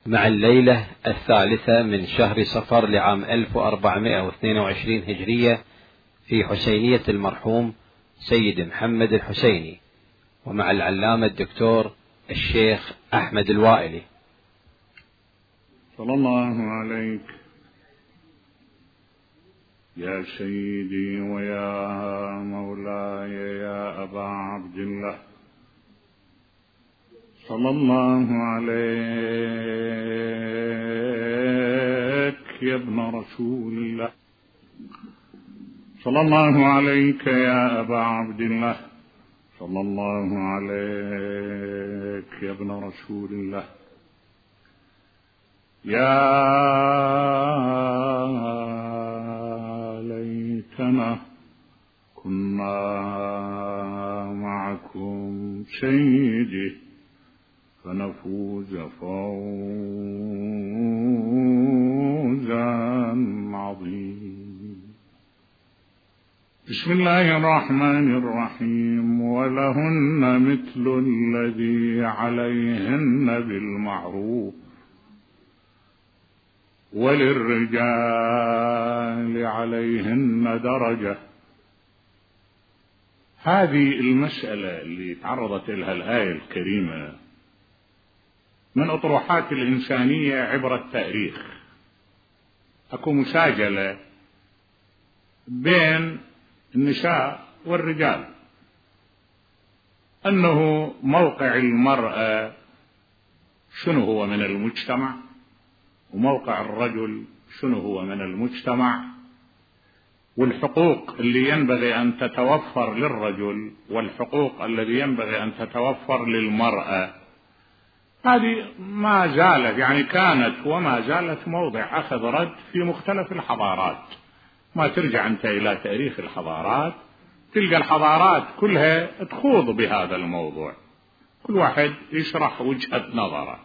مع الليلة 3 من شهر صفر لعام 1422 هجرية في حسينية المرحوم سيد محمد الحسيني، ومع العلامة الدكتور الشيخ أحمد الوائلي. صلى الله عليك يا سيدي ويا مولاي يا أبا عبد الله، صلى الله عليك يا ابن رسول الله، صلى الله عليك يا أبا عبد الله، صلى الله عليك يا ابن رسول الله. يا ليتنا كنا معكم سيدي فنفوز فوزا عظيما. بسم الله الرحمن الرحيم. ولهن مثل الذي عليهن بالمعروف وللرجال عليهن درجة. هذه المسألة اللي تعرضت لها الآية الكريمة من أطروحات الإنسانية عبر التاريخ. أكو مساجلة بين النساء والرجال، أنه موقع المرأة شنو هو من المجتمع، وموقع الرجل شنو هو من المجتمع، والحقوق اللي ينبغي أن تتوفر للرجل والحقوق الذي ينبغي أن تتوفر للمرأة. هذه ما زالت يعني كانت وما زالت موضع أخذ رد في مختلف الحضارات. ما ترجع أنت إلى تاريخ الحضارات تلقى الحضارات كلها تخوض بهذا الموضوع، كل واحد يشرح وجهة نظره.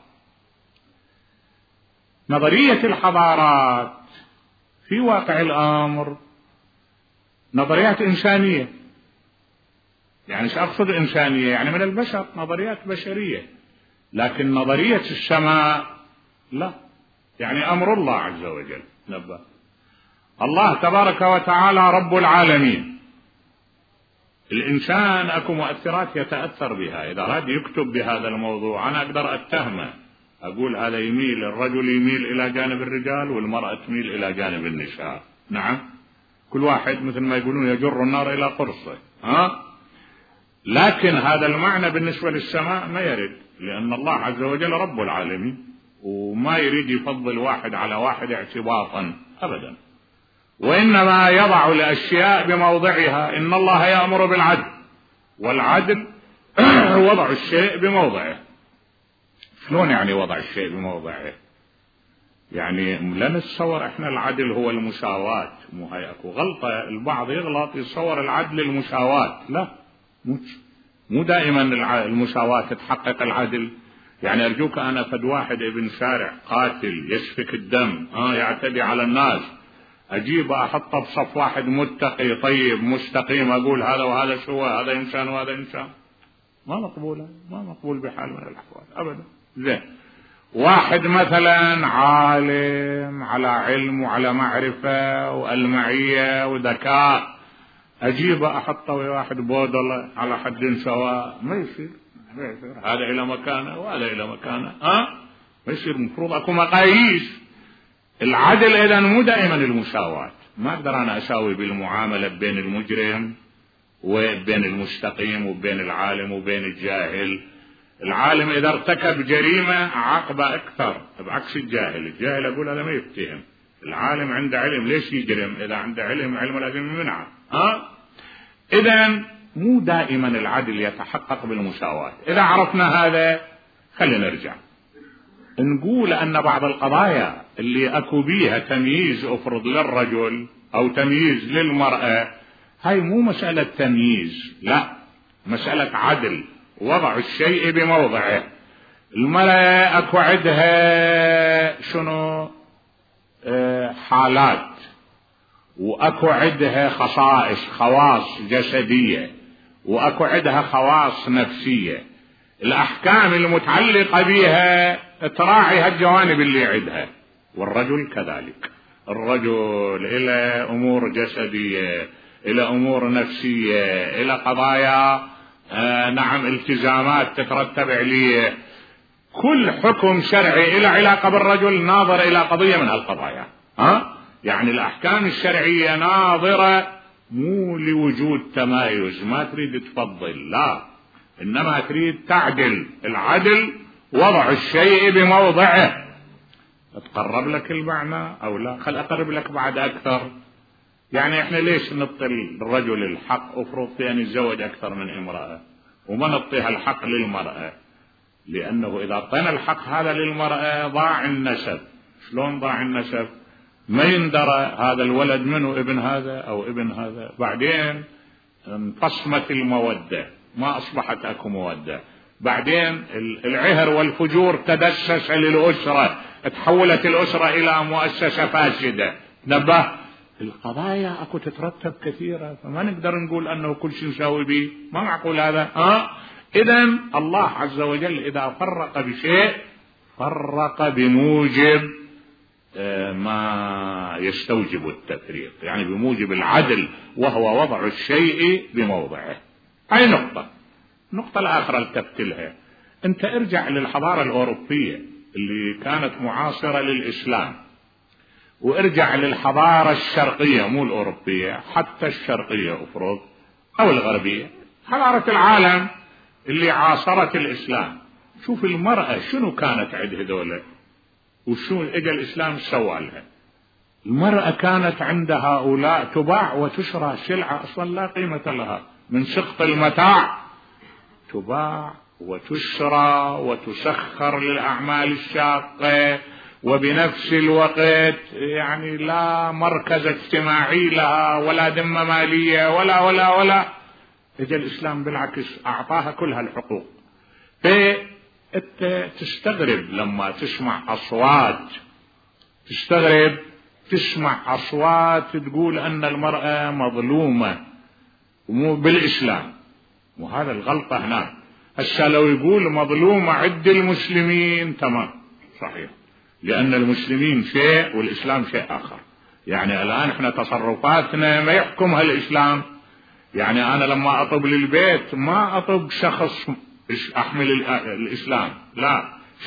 نظرية الحضارات في واقع الأمر نظريات إنسانية. يعني سأقصد إنسانية يعني من البشر، نظريات بشرية. لكن نظرية السماء لا، يعني أمر الله عز وجل. نبأ الله تبارك وتعالى رب العالمين. الإنسان أكو مؤثرات يتأثر بها. إذا أراد يكتب بهذا الموضوع أنا أقدر أتهمه، أقول هذا يميل، الرجل يميل إلى جانب الرجال والمرأة تميل إلى جانب النساء. نعم، كل واحد مثل ما يقولون يجر النار إلى قرصه. لكن هذا المعنى بالنسبة للسماء ما يرد، لأن الله عز وجل رب العالمين وما يريد يفضل واحد على واحد اعتباطا أبدا، وإنما يضع الأشياء بموضعها. إن الله يأمر بالعدل، والعدل وضع الشيء بموضعه. شلون يعني وضع الشيء بموضعه؟ يعني لا نتصور احنا العدل هو المساواة. مو هاي اكو غلطة، البعض يغلط يتصور العدل المساواة. لا، مو دائما المساواة تتحقق العدل. يعني ارجوك انا فد واحد ابن شارع قاتل يسفك الدم يعتدي على الناس، اجيب احطه بصف واحد متقي طيب مستقيم، اقول هذا وهذا سوى، هذا انسان وهذا انسان. ما مقبولة، ما مقبول بحال من الاحوال ابدا. زين، واحد مثلا عالم على علم وعلى معرفة والمعية وذكاء، أجيب أحطه واحد بودلة على حد سواء، ما يصير. هذا إلى مكانه وهذا إلى مكانه. ما يصير. المفروض أكو مقاييس. العدل إذن مو دائما المساواة. ما أقدر أنا أساوي بالمعاملة بين المجرم وبين المستقيم وبين العالم وبين الجاهل. العالم إذا ارتكب جريمة عاقبة أكثر بعكس الجاهل. الجاهل أقول هذا ما يفتهم. العالم عنده علم ليش يجرم؟ إذا عنده علم لازم يمنعه. إذن مو دائما العدل يتحقق بالمساواة. إذا عرفنا هذا خلينا نرجع نقول أن بعض القضايا اللي أكو بيها تمييز أفرض للرجل أو تمييز للمرأة، هاي مو مسألة تمييز، لا، مسألة عدل، وضع الشيء بموضعه. المرأة أكو عندها شنو حالات، وأكو عندها خواص جسدية، وأكو عندها خواص نفسية. الأحكام المتعلقة بها تراعي هالجوانب اللي عندها، والرجل كذلك. الرجل إلى أمور جسدية، إلى أمور نفسية، إلى قضايا نعم التزامات تترتب عليه. كل حكم شرعي إلى علاقة بالرجل ناظر إلى قضية من هالقضايا. يعني الأحكام الشرعية ناظرة مو لوجود تمايز، ما تريد تفضل، لا، إنما تريد تعدل. العدل وضع الشيء بموضعه. تقرب لك المعنى أو لا؟ خل أقرب لك بعد أكثر. يعني إحنا ليش نعطي الرجل الحق؟ أفرض أن يتزوج أكثر من امرأة وما نعطيها الحق للمرأة، لأنه إذا أعطينا الحق هذا للمرأة ضاع النسب. شلون ضاع النسب؟ ما يندرى هذا الولد منه ابن هذا أو ابن هذا، بعدين انقسمت المودة، ما أصبحت أكو مودة، بعدين العهر والفجور تدسس للأسرة، تحولت الأسرة إلى مؤسسة فاسدة. نبه، القضايا أكو تترتب كثيرة، فما نقدر نقول أنه كل شيء نساوي به، ما معقول هذا. إذن الله عز وجل إذا فرق بشيء فرق بموجب ما يستوجب التفريق، يعني بموجب العدل، وهو وضع الشيء بموضعه. هاي نقطة الآخرة التفت لها. أنت ارجع للحضارة الأوروبية اللي كانت معاصرة للإسلام، وارجع للحضارة الشرقية، مو الأوروبية، حتى الشرقية أفرض أو الغربية، حضارة العالم اللي عاصرت الإسلام. شوف المرأة شنو كانت عندها دولة، وشنو اجى الإسلام سوى لها. المرأة كانت عند هؤلاء تباع وتشرى، سلعة أصلا لا قيمة لها، من سقط المتاع تباع وتشرى وتسخر للأعمال الشاقة، وبنفس الوقت يعني لا مركز اجتماعي لها ولا ذمة مالية ولا ولا ولا. اجى الإسلام بالعكس أعطاها كل هالحقوق. انت تستغرب لما تسمع أصوات، تسمع أصوات تقول أن المرأة مظلومة ومو بالإسلام، وهذا الغلطة هناك. هسه لو يقول مظلومة عند المسلمين تمام صحيح، لأن المسلمين شيء والإسلام شيء آخر. يعني الآن احنا تصرفاتنا ما يحكمها الإسلام. يعني أنا لما أطب للبيت ما أطب شخص أحمل الإسلام، لا،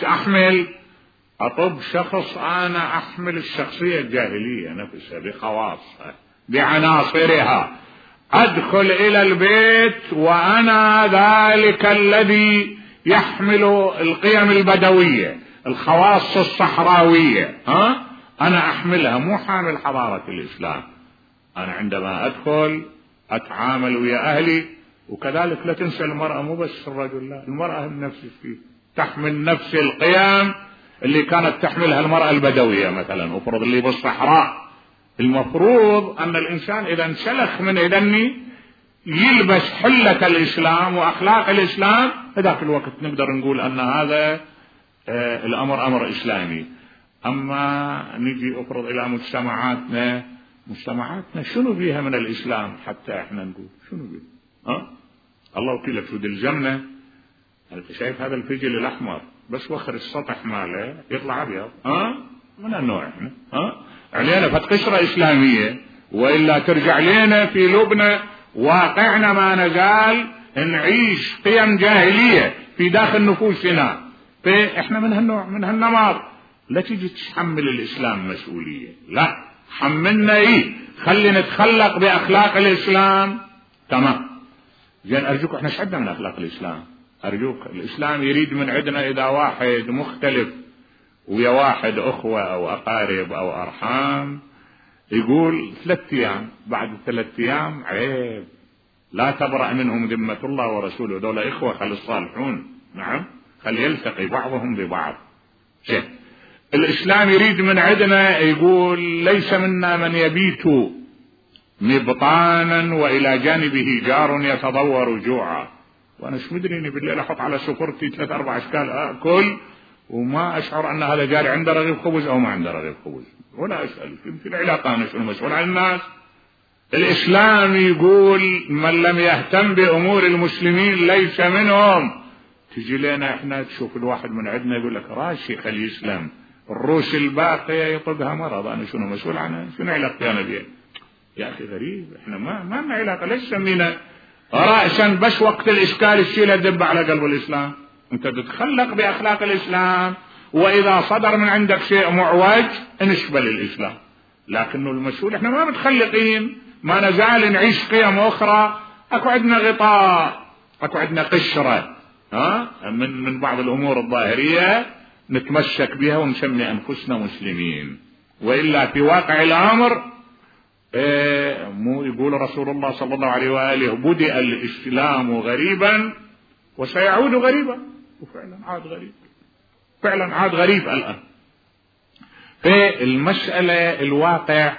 أطب شخص أنا أحمل الشخصية الجاهلية نفسها بخواصها بعناصرها. أدخل إلى البيت وأنا ذلك الذي يحمل القيم البدوية، الخواص الصحراوية، أنا أحملها، مو حامل حضارة الإسلام. أنا عندما أدخل أتعامل ويا أهلي. وكذلك لا تنسى المرأة مو بس الرجل، لا، المرأة نفس الشيء تحمل نفس القيم اللي كانت تحملها المرأة البدوية مثلا، أفرض اللي بالصحراء. المفروض أن الإنسان إذا انسلخ من إذني يلبس حلة الإسلام وأخلاق الإسلام، هذاك الوقت نقدر نقول أن هذا الأمر أمر إسلامي. أما نجي أفرض إلى مجتمعاتنا شنو فيها من الإسلام حتى إحنا نقول شنو فيها؟ الله وكيلك شو الجنة. أنت شايف هذا الفجل الأحمر بس وخر السطح ماله يطلع أبيض، من النوع إحنا علينا فتقشرة إسلامية، وإلا ترجع لنا في لبنى واقعنا ما نزال نعيش قيم جاهلية في داخل نفوسنا. فإحنا من هالنوع من هالنمط. لا تيجي تحمل الإسلام مسؤولية، لا، حملنا خلينا نتخلق بأخلاق الإسلام. تمام زين، أرجوك احنا شعبنا من أخلاق الإسلام. أرجوك الإسلام يريد من عندنا إذا واحد مختلف ويا واحد أخوة أو أقارب أو أرحام يقول 3 أيام، بعد 3 أيام عيب، لا تبرأ منهم ذمة الله ورسوله، دول إخوة خل الصالحون، نعم، خل يلتقي بعضهم ببعض. شيء الإسلام يريد من عندنا يقول ليس منا من يبيت مبطانا وإلى جانبه جار يتضور جوعا. وأنا شو مدريني بالليل أحط على سفرتي 3-4 أشكال أكل وما أشعر أن هذا جاري عنده رغيف خبز أو ما عنده رغيف خبز، ولا أسأل في العلاقة أنا شو المسؤول عن الناس. الإسلام يقول من لم يهتم بأمور المسلمين ليس منهم. تجي لنا احنا تشوف الواحد من عندنا يقول لك راشي خلي يسلم، الروش الباقية يطقها مرض، أنا شنو مسؤول عنها؟ شنو علاقتي أنا بيه؟ يا أخي غريب، احنا ما لنا علاقة، ليش سمينا رأسا بس وقت الإشكال الشيء دب على قلب الإسلام؟ أنت تتخلق بأخلاق الإسلام، وإذا صدر من عندك شيء معوج انشبل الإسلام، لكنه المسؤول احنا ما متخلقين، ما نزال نعيش قيم أخرى، أكو عندنا غطاء، أكو عندنا قشرة من بعض الأمور الظاهرية نتمسك بها ونسمي أنفسنا مسلمين، وإلا في واقع الأمر مو يقول رسول الله صلى الله عليه وآله بدأ الإسلام غريبا وسيعود غريبا، وفعلا عاد غريب، فعلا عاد غريب الآن. في المسألة الواقع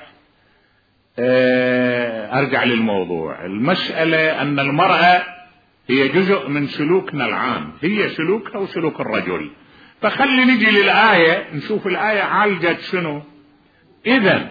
أرجع للموضوع، المسألة أن المرأة هي جزء من سلوكنا العام، هي سلوكها وسلوك الرجل. فخلي نجي للآية نشوف الآية عالجت شنو. إذن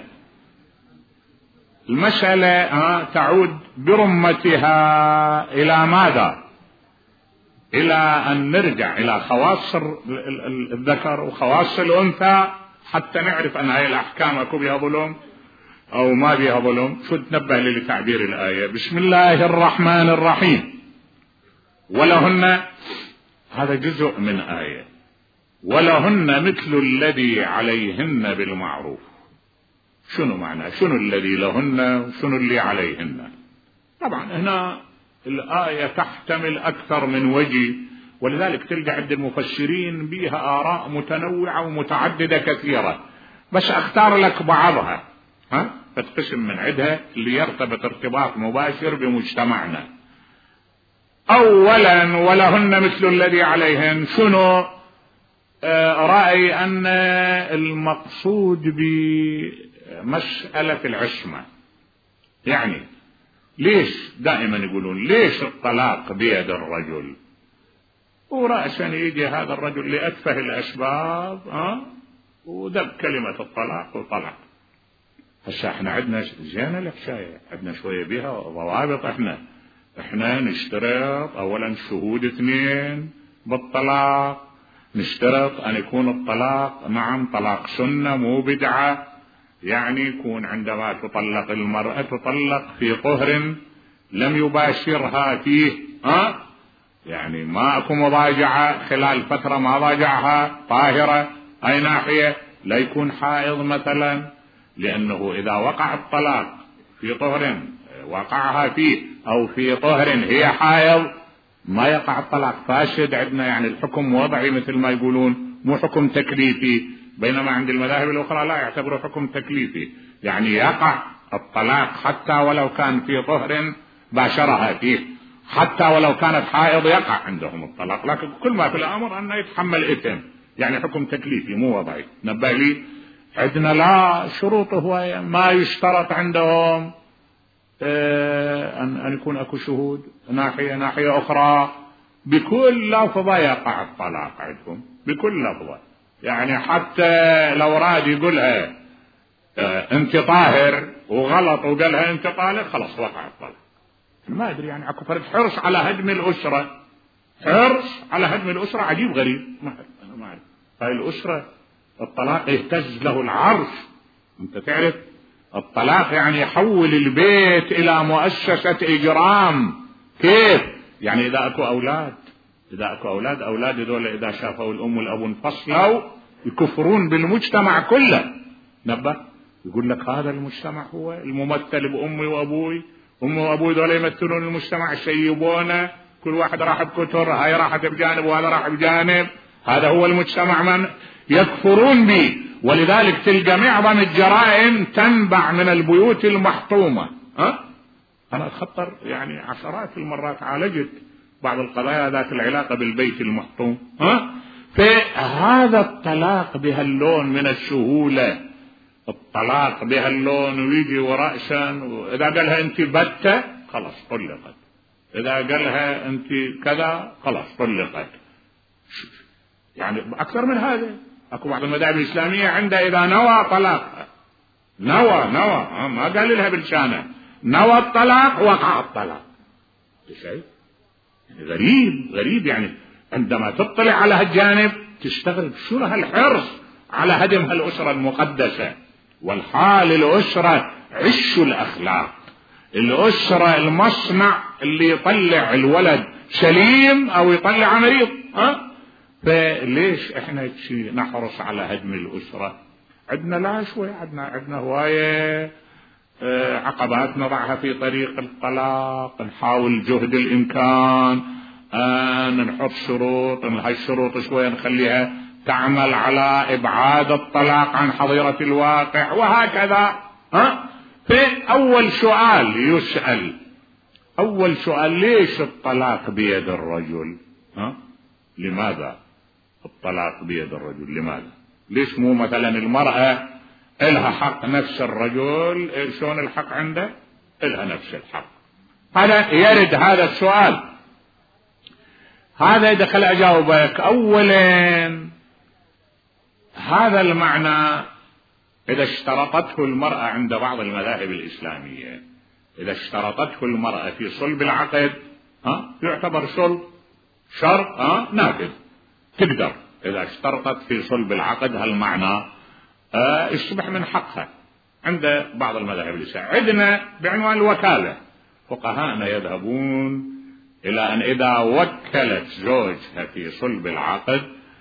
المسألة تعود برمتها إلى ماذا؟ إلى أن نرجع إلى خواص الذكر وخواص الأنثى حتى نعرف أن هاي الأحكام أكو بها ظلم أو ما بها ظلم. شو تنبه لي لتعبير الآية؟ بسم الله الرحمن الرحيم. ولهن، هذا جزء من آية، ولهن مثل الذي عليهن بالمعروف. شنو معنى؟ شنو الذي لهن وشنو اللي عليهن؟ طبعا هنا الآية تحتمل أكثر من وجه، ولذلك تلقى عند المفسرين بها آراء متنوعة ومتعددة كثيرة، بس أختار لك بعضها فتقسم من عدها اللي يرتبط ارتباط مباشر بمجتمعنا. أولا ولهن مثل الذي عليهن، شنو رأي أن المقصود بمسألة العصمة. يعني ليش دائما يقولون ليش الطلاق بيد الرجل؟ ورأسا يجي هذا الرجل لأتفه الأسباب ودب كلمة الطلاق وطلق. هسه احنا عندنا زين الحكاية، عندنا شوية بها ضوابط. احنا نشترط اولا شهود 2 بالطلاق، نشترط ان يكون الطلاق نعم طلاق سنة مو بدعة، يعني يكون عندما تطلق المرأة تطلق في طهر لم يباشرها فيه، يعني ما اكو مضاجعة خلال فترة ما ضاجعها، طاهرة. اي ناحية؟ لا يكون حائض مثلا، لانه اذا وقع الطلاق في طهر وقعها فيه او في طهر هي حائض ما يقع الطلاق، فاسد عندنا. يعني الحكم وضعي مثل ما يقولون، مو حكم تكليفي، بينما عند المذاهب الاخرى لا يعتبره حكم تكليفي، يعني يقع الطلاق حتى ولو كان في طهر باشرها فيه، حتى ولو كانت حائض يقع عندهم الطلاق. لكن كل ما في الامر انه يتحمل اثم، يعني حكم تكليفي مو وضعي. نبه لي عندنا لا شروط، هو ما يشترط عندهم أن يكون أكو شهود. ناحية أخرى بكل لفظة يقع الطلاق عندهم، بكل لفظة. يعني حتى لو راد يقولها أنت طاهر وغلط وقالها أنت طالق، خلاص وقع الطلاق. ما أدري، يعني أكو فرق حرص على هدم الأسرة، حرص على هدم الأسرة عجيب غريب. أنا ما أعرف هاي الأسرة الطلاق يهتز له العرش. أنت تعرف الطلاق يعني يحول البيت إلى مؤسسة إجرام. كيف؟ يعني إذا أكو أولاد، أولاد دول إذا شافوا الأم والأب انفصلوا يكفرون بالمجتمع كله. نبه يقول لك هذا المجتمع هو الممثل بأمي وأبوي، أمي وأبوي دول يمثلون المجتمع، شيبونه، كل واحد راح بكتر، هاي راحت بجانب وهذا راح بجانب، هذا هو المجتمع من يكفرون به. ولذلك تلقى معظم الجرائم تنبع من البيوت المحطومة. أنا أتخطر يعني عشرات المرات عالجت بعض القضايا ذات العلاقة بالبيت المحطوم. فهذا الطلاق بهاللون من السهولة، الطلاق بهاللون ويجي ورأسا، إذا قالها أنت بتة خلاص طلقت، إذا قالها أنت كذا خلاص طلقت. يعني أكثر من هذا. أكو بعض المذاهب الإسلامية عندها إذا نوى طلاق، نوى ما قال لها بلسانه، نوى الطلاق وقع الطلاق. شيء غريب يعني عندما تطلع على هالجانب تستغرب شنو هالحرص على هدم هالأسرة المقدسة، والحال الأسرة عش الأخلاق، الأسرة المصنع اللي يطلع الولد سليم أو يطلع مريض. فليش احنا نحرص على هدم الأسرة؟ عندنا لا شوي، عندنا هواية عقبات نضعها في طريق الطلاق، نحاول جهد الإمكان نحط شروط، هالشروط شوي نخليها تعمل على إبعاد الطلاق عن حظيرة الواقع وهكذا. فأول سؤال يسأل، أول سؤال ليش الطلاق بيد الرجل؟ لماذا الطلاق بيد الرجل؟ لماذا؟ ليش مو مثلا المرأة إلها حق نفس الرجل؟ شلون الحق عنده؟ إلها نفس الحق. هذا يرد هذا السؤال، هذا دخل أجاوبك. أولا هذا المعنى إذا اشترطته المرأة عند بعض المذاهب الإسلامية، إذا اشترطته المرأة في صلب العقد يعتبر صلب شرط نافذ، تقدر إذا اشترطت في صلب العقد هالمعنى يصبح من حقها عند بعض المذاهب الإسلامية. عندنا بعنوان الوكالة فقهاءنا يذهبون إلى أن إذا وكلت زوجها في صلب العقد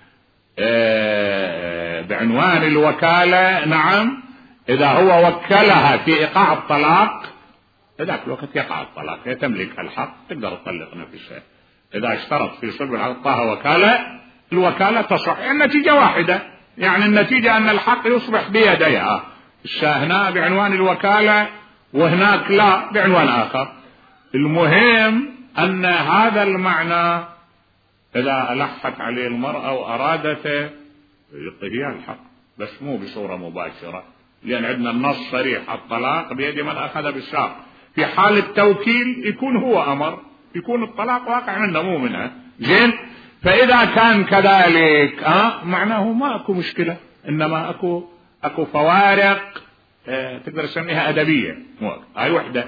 بعنوان الوكالة، نعم، إذا هو وكلها في إيقاع الطلاق ذاك الوقت يقع الطلاق، هي تملك الحق تقدر تطلق نفسها. إذا اشترط في صلب العقد وكالة، الوكالة تصح، النتيجة واحدة، يعني النتيجة أن الحق يصبح بيديها، هنا بعنوان الوكالة وهناك لا بعنوان آخر. المهم أن هذا المعنى إذا ألحت عليه المرأة وأرادته يعطيها الحق، بس مو بصورة مباشرة، لأن عندنا النص صريح الطلاق بيد من أخذ بالساق. في حال التوكيل يكون هو أمر، يكون الطلاق واقع منه مو منها. زين، فإذا كان كذلك معناه ما أكو مشكلة، إنما أكو فوارق تقدر تسميها أدبية. هاي وحدة.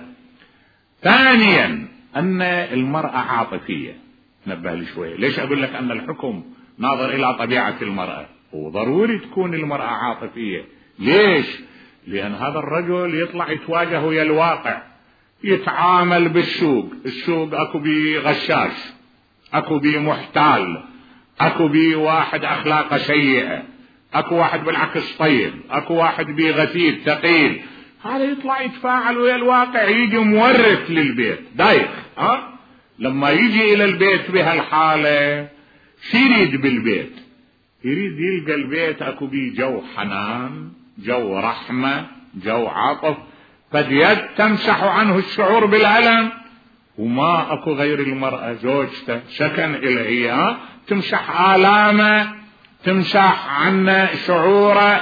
ثانيا أن المرأة عاطفية، نبه لي شوية. ليش أقول لك أن الحكم ناظر إلى طبيعة المرأة؟ وضروري تكون المرأة عاطفية. ليش؟ لأن هذا الرجل يطلع يتواجه ويا الواقع، يتعامل بالسوق، السوق أكو بي غشاش، أكو بي محتال، أكو بي واحد أخلاقه سيئة، أكو واحد بالعكس طيب، أكو واحد بي غثير ثقيل. هذا يطلع يتفاعل ويا الواقع، يجي مورث للبيت دايخ. لما يجي إلى البيت بهالحالة شو يريد بالبيت؟ يريد يلقى البيت أكو بي جو حنان، جو رحمة، جو عطف، قد يد تمسح عنه الشعور بالألم، وما أكو غير المرأة زوجته سكن إليه تمسح آلامه، تمسح عنه شعوره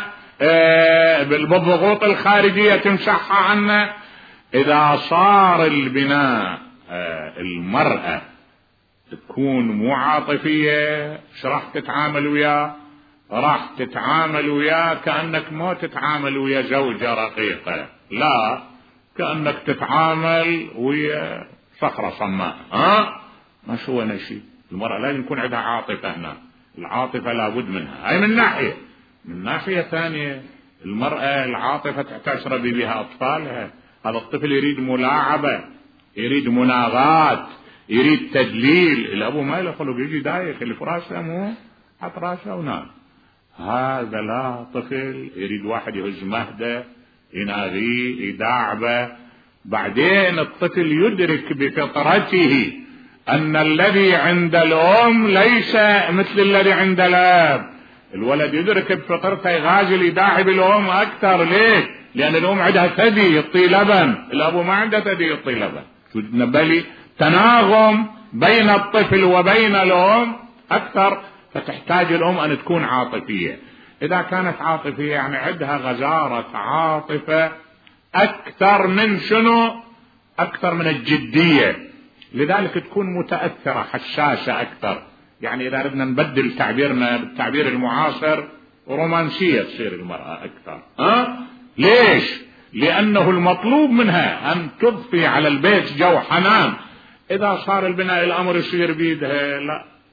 بالضغوط الخارجية، تمسحها عنه. إذا صار البناء المرأة تكون مو عاطفية، راح تتعامل وياه؟ راح تتعامل وياه كأنك ما تتعامل ويا زوجة رقيقة، لا، كأنك تتعامل ويا صخرة صماء. ما سوى شيء. المرأة لازم يكون عندها عاطفة هنا، العاطفة لابد منها. هاي من ناحية. من ناحية ثانية المرأة العاطفة تشرب بها أطفالها. هذا الطفل يريد ملاعبة، يريد مناغات، يريد تدليل. الأبو ما له خلق، يجي دايخ اللي في راسه مو حط راسه ونام. هذا لا، طفل يريد واحد يهز مهده، يناغيه، يداعبه. بعدين الطفل يدرك بفطرته أن الذي عند الأم ليس مثل الذي عند الأب. الولد يدرك بفطرته يغازل يداعب الأم أكثر. ليه؟ لأن الأم عندها ثدي يعطي لبن، الأبو ما عنده ثدي يعطي لبن. نبلي تناغم بين الطفل وبين الأم أكثر، فتحتاج الأم أن تكون عاطفية. إذا كانت عاطفية يعني عندها غزارة عاطفة أكثر من شنو؟ أكثر من الجدية، لذلك تكون متأثرة حساسة أكثر. يعني إذا ردنا نبدل تعبيرنا بالتعبير المعاصر، رومانسية تصير المرأة أكثر. ليش؟ لأنه المطلوب منها أن تضفي على البيت جو حنان. إذا صار البناء الأمر يصير بيدها، لا،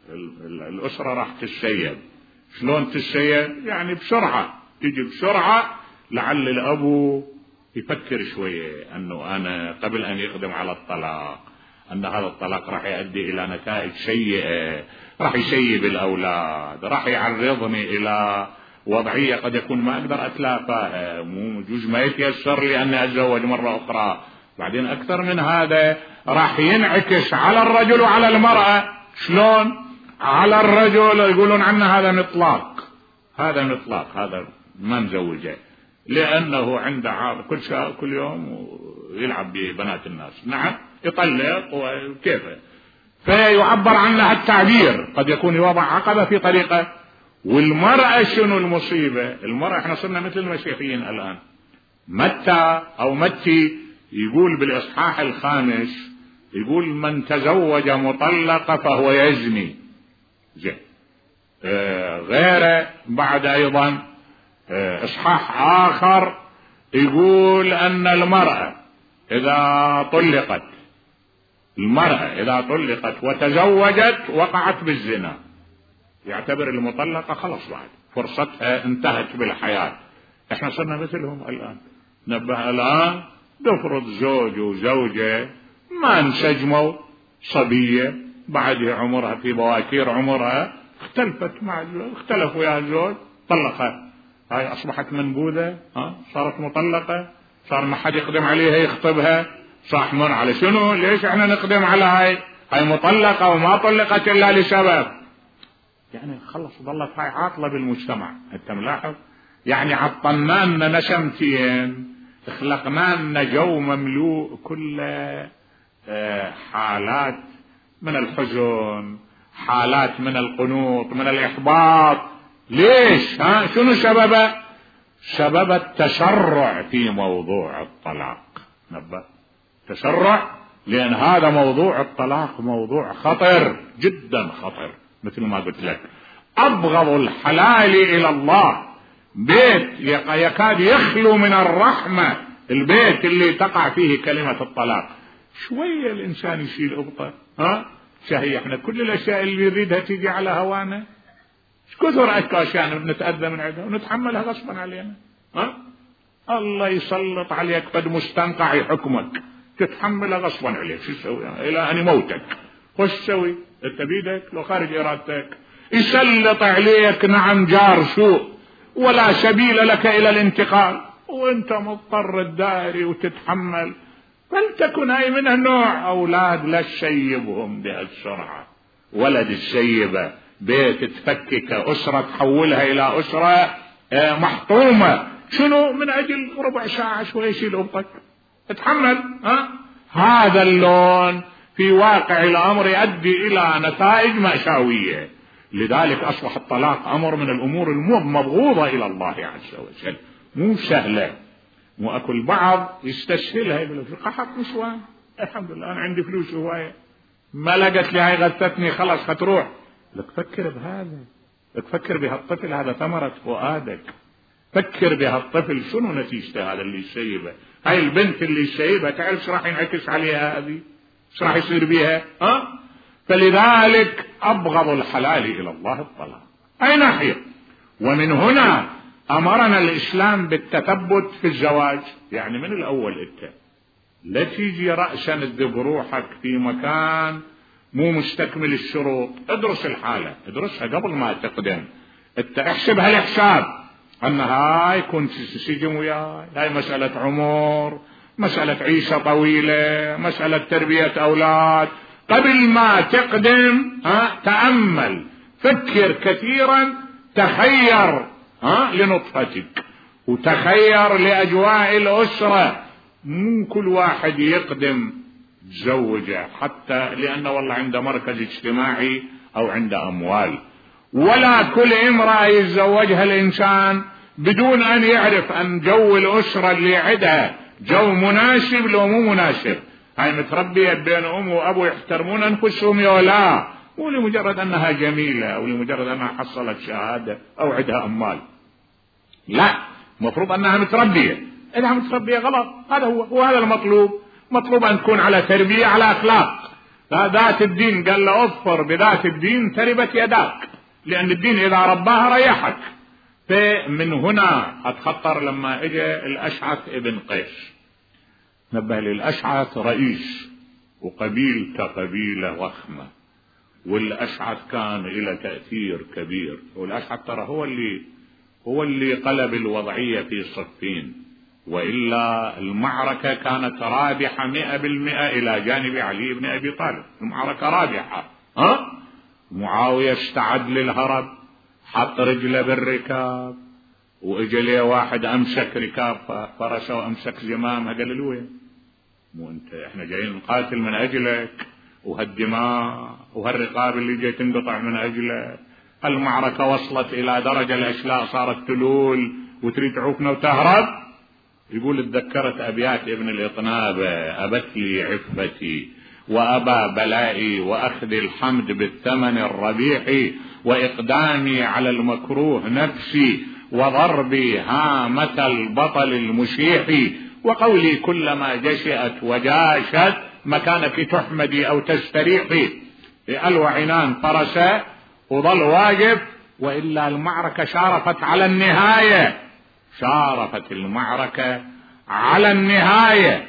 الأسرة راح تتشيب. شلون تتشيب؟ يعني بسرعة، تجي بسرعة، لعل الأبو يفكر شوية أنه أنا قبل أن يقدم على الطلاق أن هذا الطلاق راح يؤدي إلى نتائج سيئة، راح يشيب الأولاد، راح يعرضني إلى وضعية قد يكون ما أقدر أتلافاها، مو جوز ما يتيسر لي أن أتزوج مرة أخرى. بعدين أكثر من هذا راح ينعكس على الرجل وعلى المرأة. شلون؟ على الرجل يقولون عنه هذا مطلاق، هذا مطلاق، هذا ما مزوجه، لأنه عنده كل يوم يلعب ببنات الناس. نعم يطلق وكيفه، فيعبر عنها التعبير، قد يكون يوضع عقبة في طريقه. والمرأة شنو المصيبة؟ المرأة احنا صرنا مثل المسيحيين الآن. متى يقول بالإصحاح 5 يقول من تزوج مطلقة فهو يزني. زين. غيره بعد أيضا إصحاح آخر يقول أن المرأة إذا طلقت وتزوجت وقعت بالزنا، يعتبر المطلقة خلص بعد فرصتها انتهت بالحياة. احنا صرنا مثلهم الآن. نبه الآن تفرض زوج وزوجة ما انسجموا، صبية بعد عمرها في بواكير عمرها اختلف ويا الزوج، طلقها، هاي أصبحت منبوذة، صارت مطلقة، صار ما حد يقدم عليها يخطبها، صاحمون على شنو؟ ليش احنا نقدم على هاي مطلقة وما طلقت إلا لسبب؟ يعني خلص ظلت هاي عاطلة بالمجتمع. انت ملاحظ؟ يعني عطلنا لنا نسمتين، خلقنا لنا جو مملوء كل حالات من الحزن، حالات من القنوط، من الإحباط. ليش؟ شنو سببه؟ سبب التسرع في موضوع الطلاق. نبه تسرع، لأن هذا موضوع الطلاق موضوع خطر جدا، خطر. مثل ما قلت لك، أبغض الحلال إلى الله بيت يكاد يخلو من الرحمة، البيت اللي تقع فيه كلمة الطلاق. شوية الإنسان يشيل أبطه، شهي احنا كل الأشياء اللي يريدها تيجي على هوانا، كثر أشياء بنتأذى من عندها ونتحملها غصبا علينا. الله يسلط عليك قد مستنقع حكمك تتحملها غصبا عليك. شو تسوي إلى أن يموتك؟ وش تسوي انت بيدك لو خارج إرادتك؟ يسلط عليك نعم جار سوء ولا سبيل لك إلى الانتقال، وانت مضطر تداري وتتحمل. فلتكن هاي من النوع. أولاد لا تشيبهم بهالسرعة. ولد الشيبة بيت تفكك، أسرة تحولها إلى أسرة محطومة. شنو؟ من أجل ربع ساعة شوي يشيل أبطك، تتحمل. هذا اللون في واقع الأمر يؤدي إلى نتائج مأساوية. لذلك أصبح الطلاق أمر من الأمور المبغوضة إلى الله عز وجل، مو سهلة. مو أكو البعض يستسهلها، يقول في قحط نسوان، الحمد لله أنا عندي فلوس هواية، ما لقت لي هاي غثتني خلاص هتروح. لك فكر بهذا، لك فكر بهالطفل، هذا ثمرة فؤادك. فكر بهالطفل شنو نتيجته، هذا اللي يشيبه، هاي البنت اللي يشيبها تعرف شو راح ينعكس عليها، هذه شو راح يصير بيها. فلذلك أبغض الحلال إلى الله الطلاق. أي ناحية. ومن هنا أمرنا الإسلام بالتثبت في الزواج. يعني من الأول أنت لا تيجي رأسا تذب روحك في مكان مو مستكمل الشروط. ادرس الحالة، ادرسها قبل ما تقدم. انت احسب هالحساب أن هاي كنت تسجم وياي، هاي مسألة عمر، مسألة عيشة طويلة، مسألة تربية أولاد. قبل ما تقدم تأمل، فكر كثيرا، تخير لنطفتك وتخير لأجواء الأسرة. مو كل واحد يقدم تزوجه حتى لأنه والله عنده مركز اجتماعي أو عنده أموال، ولا كل امرأة يتزوجها الإنسان بدون أن يعرف أن جو الأسرة اللي عندها جو مناسب لو مو مناسب. هاي متربية بين أم وأبو يحترمون أنفسهم يا لا، مو لمجرد أنها جميلة أو لمجرد أنها حصلت شهادة أو عندها أموال. لا، مفروض أنها متربية. إنها متربية غلط، هذا هو، وهذا المطلوب. مطلوب أن تكون على تربية، على أخلاق. ذات الدين قال له اظفر بذات الدين تربت يداك، لأن الدين إذا رباها ريحك. فمن هنا أتخطر لما اجى الأشعث ابن قيس. نبه للأشعث رئيس وقبيلته قبيلة وخمة، والأشعث كان إلى تأثير كبير، والأشعث ترى هو اللي قلب الوضعية في صفين، وإلا المعركة كانت رابحة 100% إلى جانب علي بن أبي طالب. المعركة رابحة. معاوية استعد للهرب، حط رجله بالركاب، واجى لي واحد امسك ركاب فرسه وامسك زمامها، قال له وين؟ مو انت احنا جايين نقاتل من اجلك، وهالدماء وهالرقاب اللي جاي تنقطع من اجلك. المعركة وصلت الى درجة الاشلاء صارت تلول وتريد تعوفنا وتهرب. يقول تذكرت ابيات ابن الاطناب: ابت لي عفتي وابى بلائي واخذ الحمد بالثمن الربيح، واقدامي على المكروه نفسي، وضربي هامة البطل المشيح، وقولي كلما جشأت وجاشت مكانك تحمدي او تستريحي. ألوى عنان فرسا وظل واقف، وإلا المعركة شارفت على النهاية، شارفت المعركة على النهاية.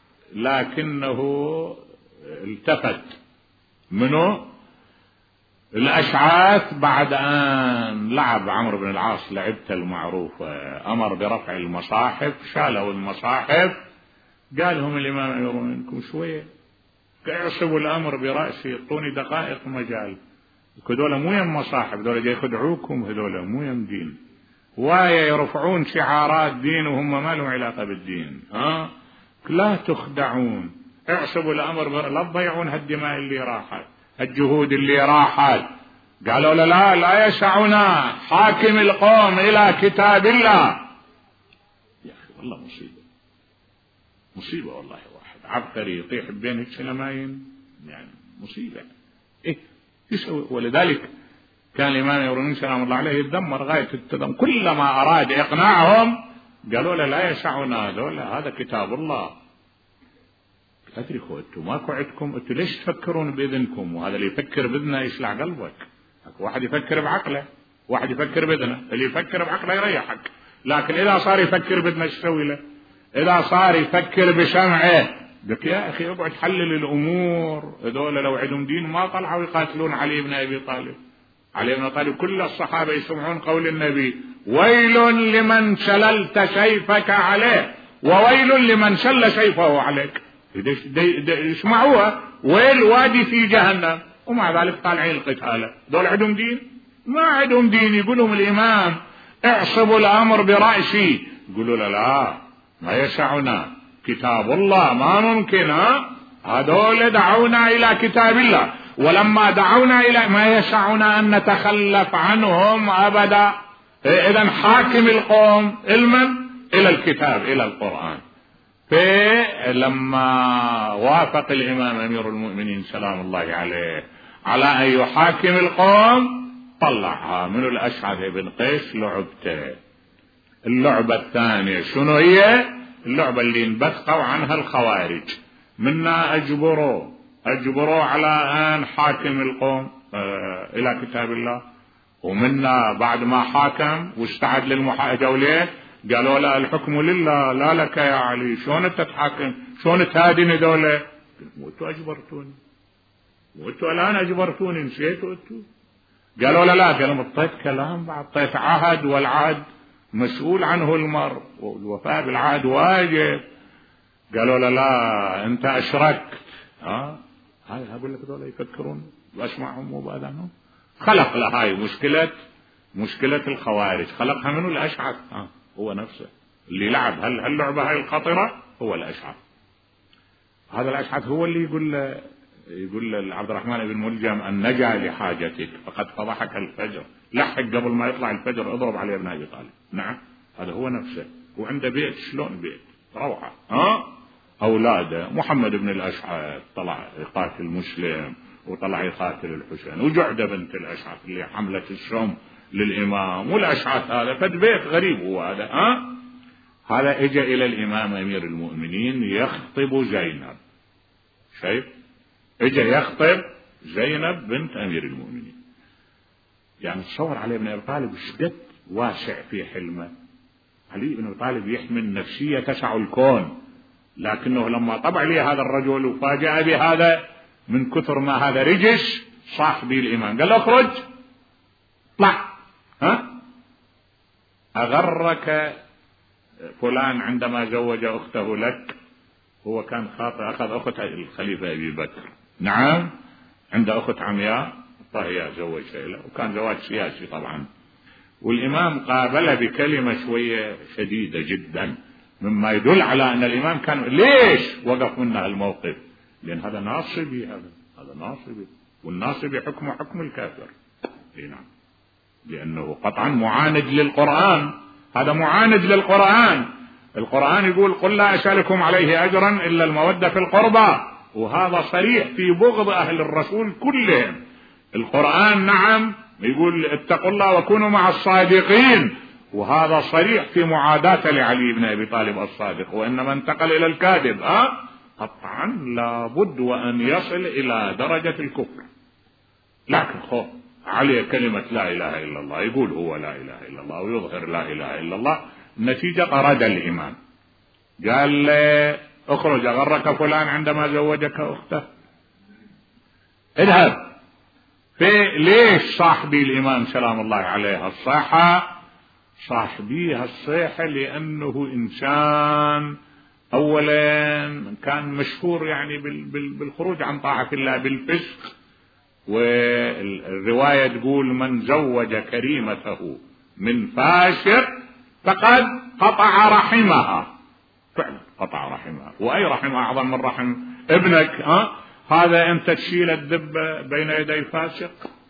لكنه التفت منه الأشعاث بعد أن لعب عمرو بن العاص لعبته المعروفة، أمر برفع المصاحف، شالوا المصاحف، قالهم الإمام أمير منكم شوية، اعصبوا الأمر برأسي، اعطوني دقائق مجال، هذول مو يم مصاحف، هذول جاي يخدعوكم، هذول مو يم دين، ويا يرفعون شعارات دين وهم ما لهم علاقة بالدين. لا تخدعون، اعصبوا الأمر، لا تضيعون هالدماء اللي راحت، الجهود اللي راحت. قالوا لا يسعنا حاكم القوم إلى كتاب الله. يا أخي والله مصيبة والله، واحد عبقري يطيح بين السلمين، يعني مصيبة. يسوي؟ ولذلك كان الإمام ابن سلام الله عليه يتذمر غاية التذمر، كلما أراد إقناعهم قالوا لا يسعنا هذا كتاب الله. أدركوا أنتم ماكو عندكم، أنتم ليش تفكرون بإذنكم؟ وهذا اللي يفكر بإذنه يشلع قلبك. واحد يفكر بعقله، واحد يفكر بإذنه، اللي يفكر بعقله يريحك، لكن إذا صار يفكر بإذنه ايش تسوي له؟ إذا صار يفكر بسمعه بك يا أخي اقعد حلل الأمور. هذول لو عندهم دين ما طلعوا يقاتلون علي بن أبي طالب. علي بن طالب كل الصحابة يسمعون قول النبي: ويل لمن شللت سيفك عليه وويل لمن شل سيفه عليك. يسمعوها، ويل وادي في جهنم، ومع ذلك طالعين القتال. دول عندهم دين؟ ما عندهم دين. يقولهم الإمام: اعصبوا الأمر برأسي. يقولوا لا ما يسعنا كتاب الله، ما ممكن. هذول دعونا إلى كتاب الله، ولما دعونا إلى ما يسعنا أن نتخلف عنهم أبدا. إذن حاكم القوم إلى الكتاب، إلى القرآن. فلما وافق الإمام أمير المؤمنين سلام الله عليه على أن يحاكم القوم، طلعها من الأشعث بن قيس لعبته. اللعبة الثانية شنو هي؟ اللعبة اللي انبثقوا عنها الخوارج، منا أجبروا على أن حاكم القوم إلى كتاب الله، ومنا بعد ما حاكم واستعد للمحاجة قالوا لا الحكم لله لا لك يا علي، شلون تتحاكم؟ شلون تهادين دولة؟ وانتوا أجبرتوني، وانتوا الآن أجبرتوني، نسيتوا انتوا؟ قالوا لا قالوا اعطيت كلام، بعد اعطيت عهد، والعهد مسؤول عنه المرء، والوفاء بالعهد واجب. قالوا لا انت أشركت. هاي أقول لك دولة يفكرون واسمعهم مو بأذانهم. خلق لهاي مشكلة الخوارج، خلقها منه الأشعث. هو نفسه اللي لعب هاللعبة هاي الخطرة، هو الأشعث. هذا الأشعث هو اللي يقول لعبد الرحمن بن ملجم: أن نجا لحاجتك فقد فضحك الفجر، لحق قبل ما يطلع الفجر اضرب عليه ابن أبي طالب. نعم هذا هو نفسه، وعنده بيت، شلون بيت روعة. أولاده محمد بن الأشعث طلع يقاتل مسلم، وطلع يقاتل الحسين، وجعدة بنت الأشعث اللي حملت السم للإمام، والأشعث هذا فد بيت غريب هو هذا. هذا اجى إلى الإمام أمير المؤمنين يخطب زينب، شايف اجى يخطب زينب بنت أمير المؤمنين. يعني تصور علي بن أبي طالب شدت واسع في حلمه. علي بن أبي طالب يحمل نفسية تسع الكون، لكنه لما طبع لي هذا الرجل وفاجأ بهذا من كثر ما هذا رجش صاح به الإمام، قال له اخرج اطلع، أغرك فلان عندما زوج أخته لك؟ هو كان خاطئ، أخذ أخت الخليفة أبي بكر، نعم، عند أخت عمياء فهي زوجها له، وكان زواج سياسي طبعا. والإمام قابل بكلمة شوية شديدة جدا، مما يدل على أن الإمام كان ليش وقف منها الموقف؟ لأن هذا ناصبي، هذا ناصبي، والناصبي حكمه حكم الكافر. نعم، لأنه قطعا معاند للقرآن، هذا معاند للقرآن. القرآن يقول قل لا أسألكم عليه أجرا إلا المودة في القربى، وهذا صريح في بغض أهل الرسول كلهم. القرآن نعم يقول اتقوا الله وكونوا مع الصادقين، وهذا صريح في معاداة لعلي بن أبي طالب الصادق، وإنما انتقل إلى الكاذب قطعا لابد وأن يصل إلى درجة الكفر. لكن خو عليه كلمة لا إله إلا الله، يقول هو لا إله إلا الله ويظهر لا إله إلا الله، النتيجة طرد الإمام، قال له اخرج أغرك فلان عندما زوجك أخته، اذهب. ليش صاحبي الإمام سلام الله عليه الصحة؟ صاحبيها الصيحة لأنه إنسان أولا كان مشهور يعني بالخروج عن طاعة الله بالفسق، والرواية تقول من زوج كريمته من فاسق فقد قطع رحمها، فعلا قطع رحمها. وأي رحم أعظم من رحم ابنك؟ هذا أنت تشيل الذبة بين يدي فاسق.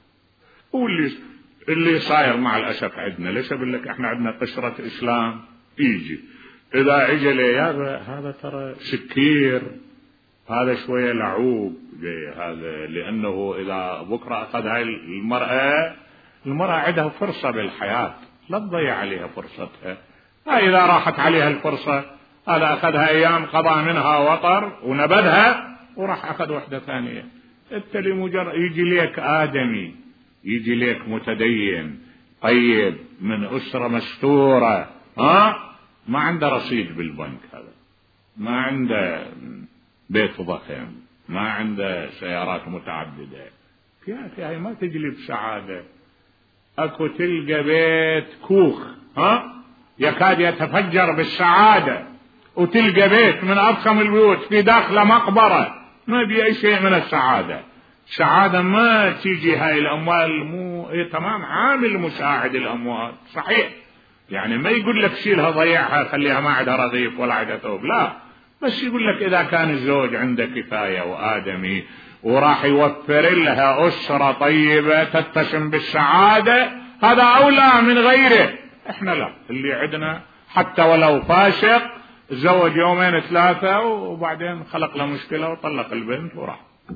واللي صاير مع الأسف عندنا، ليش أقول لك احنا عندنا قشرة إسلام، يجي إذا اجى لي هذا ترى سكير، هذا شوية لعوب هذا، لأنه إذا بكرة أخذ هاي المرأة عندها فرصة بالحياة، لا تضيع عليها فرصتها. إذا راحت عليها الفرصة هذا أخذها أيام قضى منها وطر ونبذها وراح أخذ واحدة ثانية. أنت لمجرد يجي ليك آدمي، يجي ليك متدين طيب من أسرة مستورة، ما عنده رصيد بالبنك، هذا ما عنده بيت ضخم، ما عنده سيارات متعددة، يا أخي هاي ما تجلي بسعادة. أكو تلقى بيت كوخ يكاد يتفجر بالسعادة، وتلقى بيت من أضخم البيوت في داخله مقبرة ما بي أي شيء من السعادة. السعادة ما تيجي هاي الأموال، مو تمام عامل مساعد الأموال صحيح، يعني ما يقول لك شيلها ضيعها خليها ما عندها رغيف ولا عندها ثوب، لا، بس يقول لك إذا كان الزوج عنده كفاية وآدمي وراح يوفر لها أسرة طيبة تتسم بالسعادة، هذا أولى من غيره. احنا لا، اللي عندنا حتى ولو فاسق تزوج يومين ثلاثة وبعدين خلق له مشكلة وطلق البنت وراح.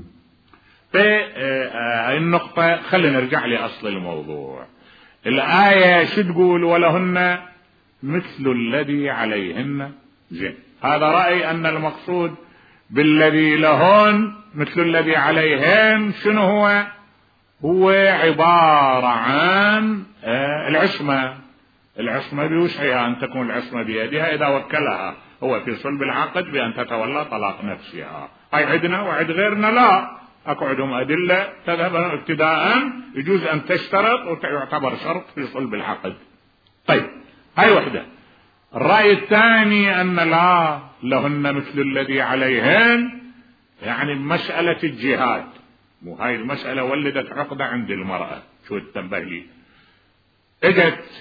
النقطة خلينا نرجع لأصل الموضوع. الآية شو تقول؟ ولهن مثل الذي عليهن زين. هذا رأي أن المقصود بالذي لهن مثل الذي عليهن شنو هو؟ هو عبارة عن العصمة. العصمة بوسعها أن تكون العصمة بيدها إذا وكلها هو في صلب العقد بأن تتولى طلاق نفسها. هاي عندنا وعند غيرنا لا، أكو عندهم أدلة تذهب ابتداء يجوز أن تشترط ويعتبر شرط في صلب العقد. طيب هاي وحدة. الرأي الثاني أن لا، لهن مثل الذي عليهن، يعني مسألة الجهاد، مو هاي المسألة ولدت عقدة عند المرأة. شو تنبه لي؟ اجت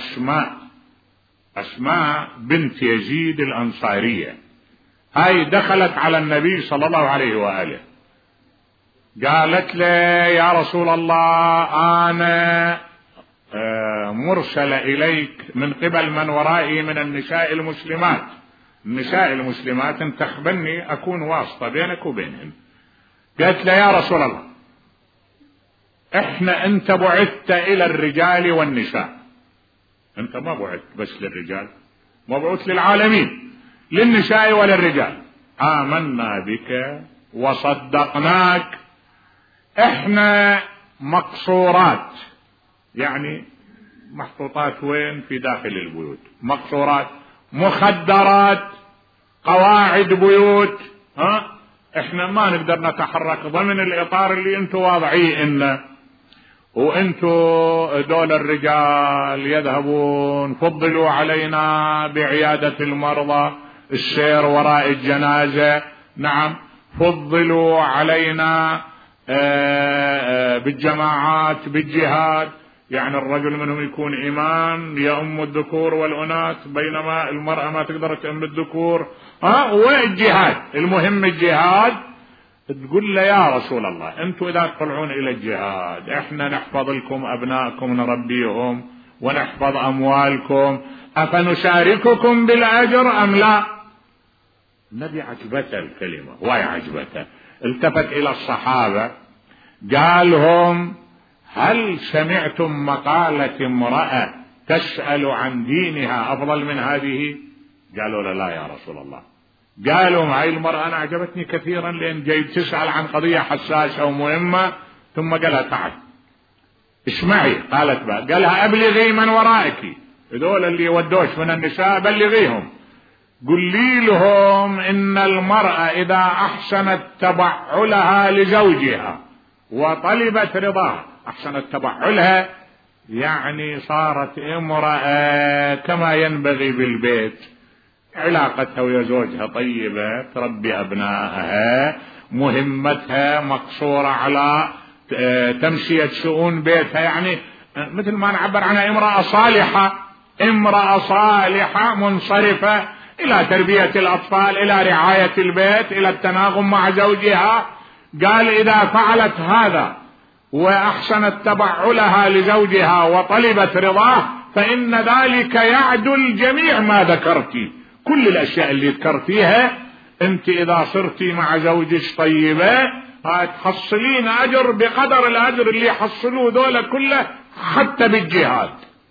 أسماء بنت يزيد الأنصارية، هاي دخلت على النبي صلى الله عليه وآله، قالت له يا رسول الله أنا مرسل إليك من قبل من ورائي من النساء المسلمات، النساء المسلمات تخبرني أكون واسطة بينك وبينهن. قالت له يا رسول الله أنت بعثت إلى الرجال والنساء، أنت ما بعثت بس للرجال، مبعوث للعالمين، للنساء وللرجال. آمنا بك وصدقناك. احنا مقصورات، يعني محطوطات وين؟ في داخل البيوت، مقصورات، مخدرات، قواعد بيوت. احنا ما نقدر نتحرك ضمن الاطار اللي انتم واضعيه إنه، وانتم دول الرجال يذهبون فضلوا علينا بعيادة المرضى، السير وراء الجنازة، نعم، فضلوا علينا بالجماعات، بالجهاد، يعني الرجل منهم يكون إمام يؤم الذكور والأناث، بينما المرأة ما تقدر تؤم الذكور. والجهاد، المهم الجهاد. تقول له يا رسول الله انتوا اذا تطلعون الى الجهاد احنا نحفظ لكم ابنائكم نربيهم ونحفظ اموالكم، افنشارككم بالاجر ام لا؟ النبي عجبته الكلمة، واي عجبته. التفت الى الصحابة قال لهم هل سمعتم مقالة امرأة تسأل عن دينها افضل من هذه؟ قالوا لا يا رسول الله. قالوا هاي المرأة أنا عجبتني كثيرا لأن جاي تسأل عن قضية حساسة ومهمة، ثم قالها تعال اسمعي. قالت بقى، قالها أبلغي من ورائك، هذول اللي يودوش من النساء بلغيهم، قولي لهم إن المرأة إذا أحسنت تبعلها لزوجها وطلبت رضاه، أحسنت تبعلها يعني صارت امرأة كما ينبغي بالبيت، علاقتها ويا زوجها طيبة، تربي أبنائها، مهمتها مقصورة على تمشية شؤون بيتها، يعني مثل ما نعبر عنها امرأة صالحة، امرأة صالحة منصرفة إلى تربية الأطفال، إلى رعاية البيت، إلى التناغم مع زوجها. قال إذا فعلت هذا وأحسنت تبعلها لزوجها وطلبت رضاه فإن ذلك يعدل جميع ما ذكرتي، كل الأشياء اللي ذكرتيها أنت إذا صرتي مع زوجك طيبة هتحصلين أجر بقدر الأجر اللي يحصلوه دولة كله حتى بالجهاد.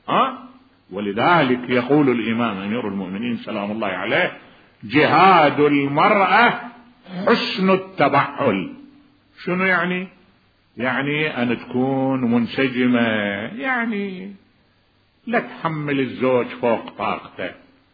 ولذلك يقول الإمام أمير المؤمنين سلام الله عليه جهاد المرأة حسن التبعل. شنو يعني؟ يعني أن تكون منسجمة، يعني لا تحمل الزوج فوق طاقته.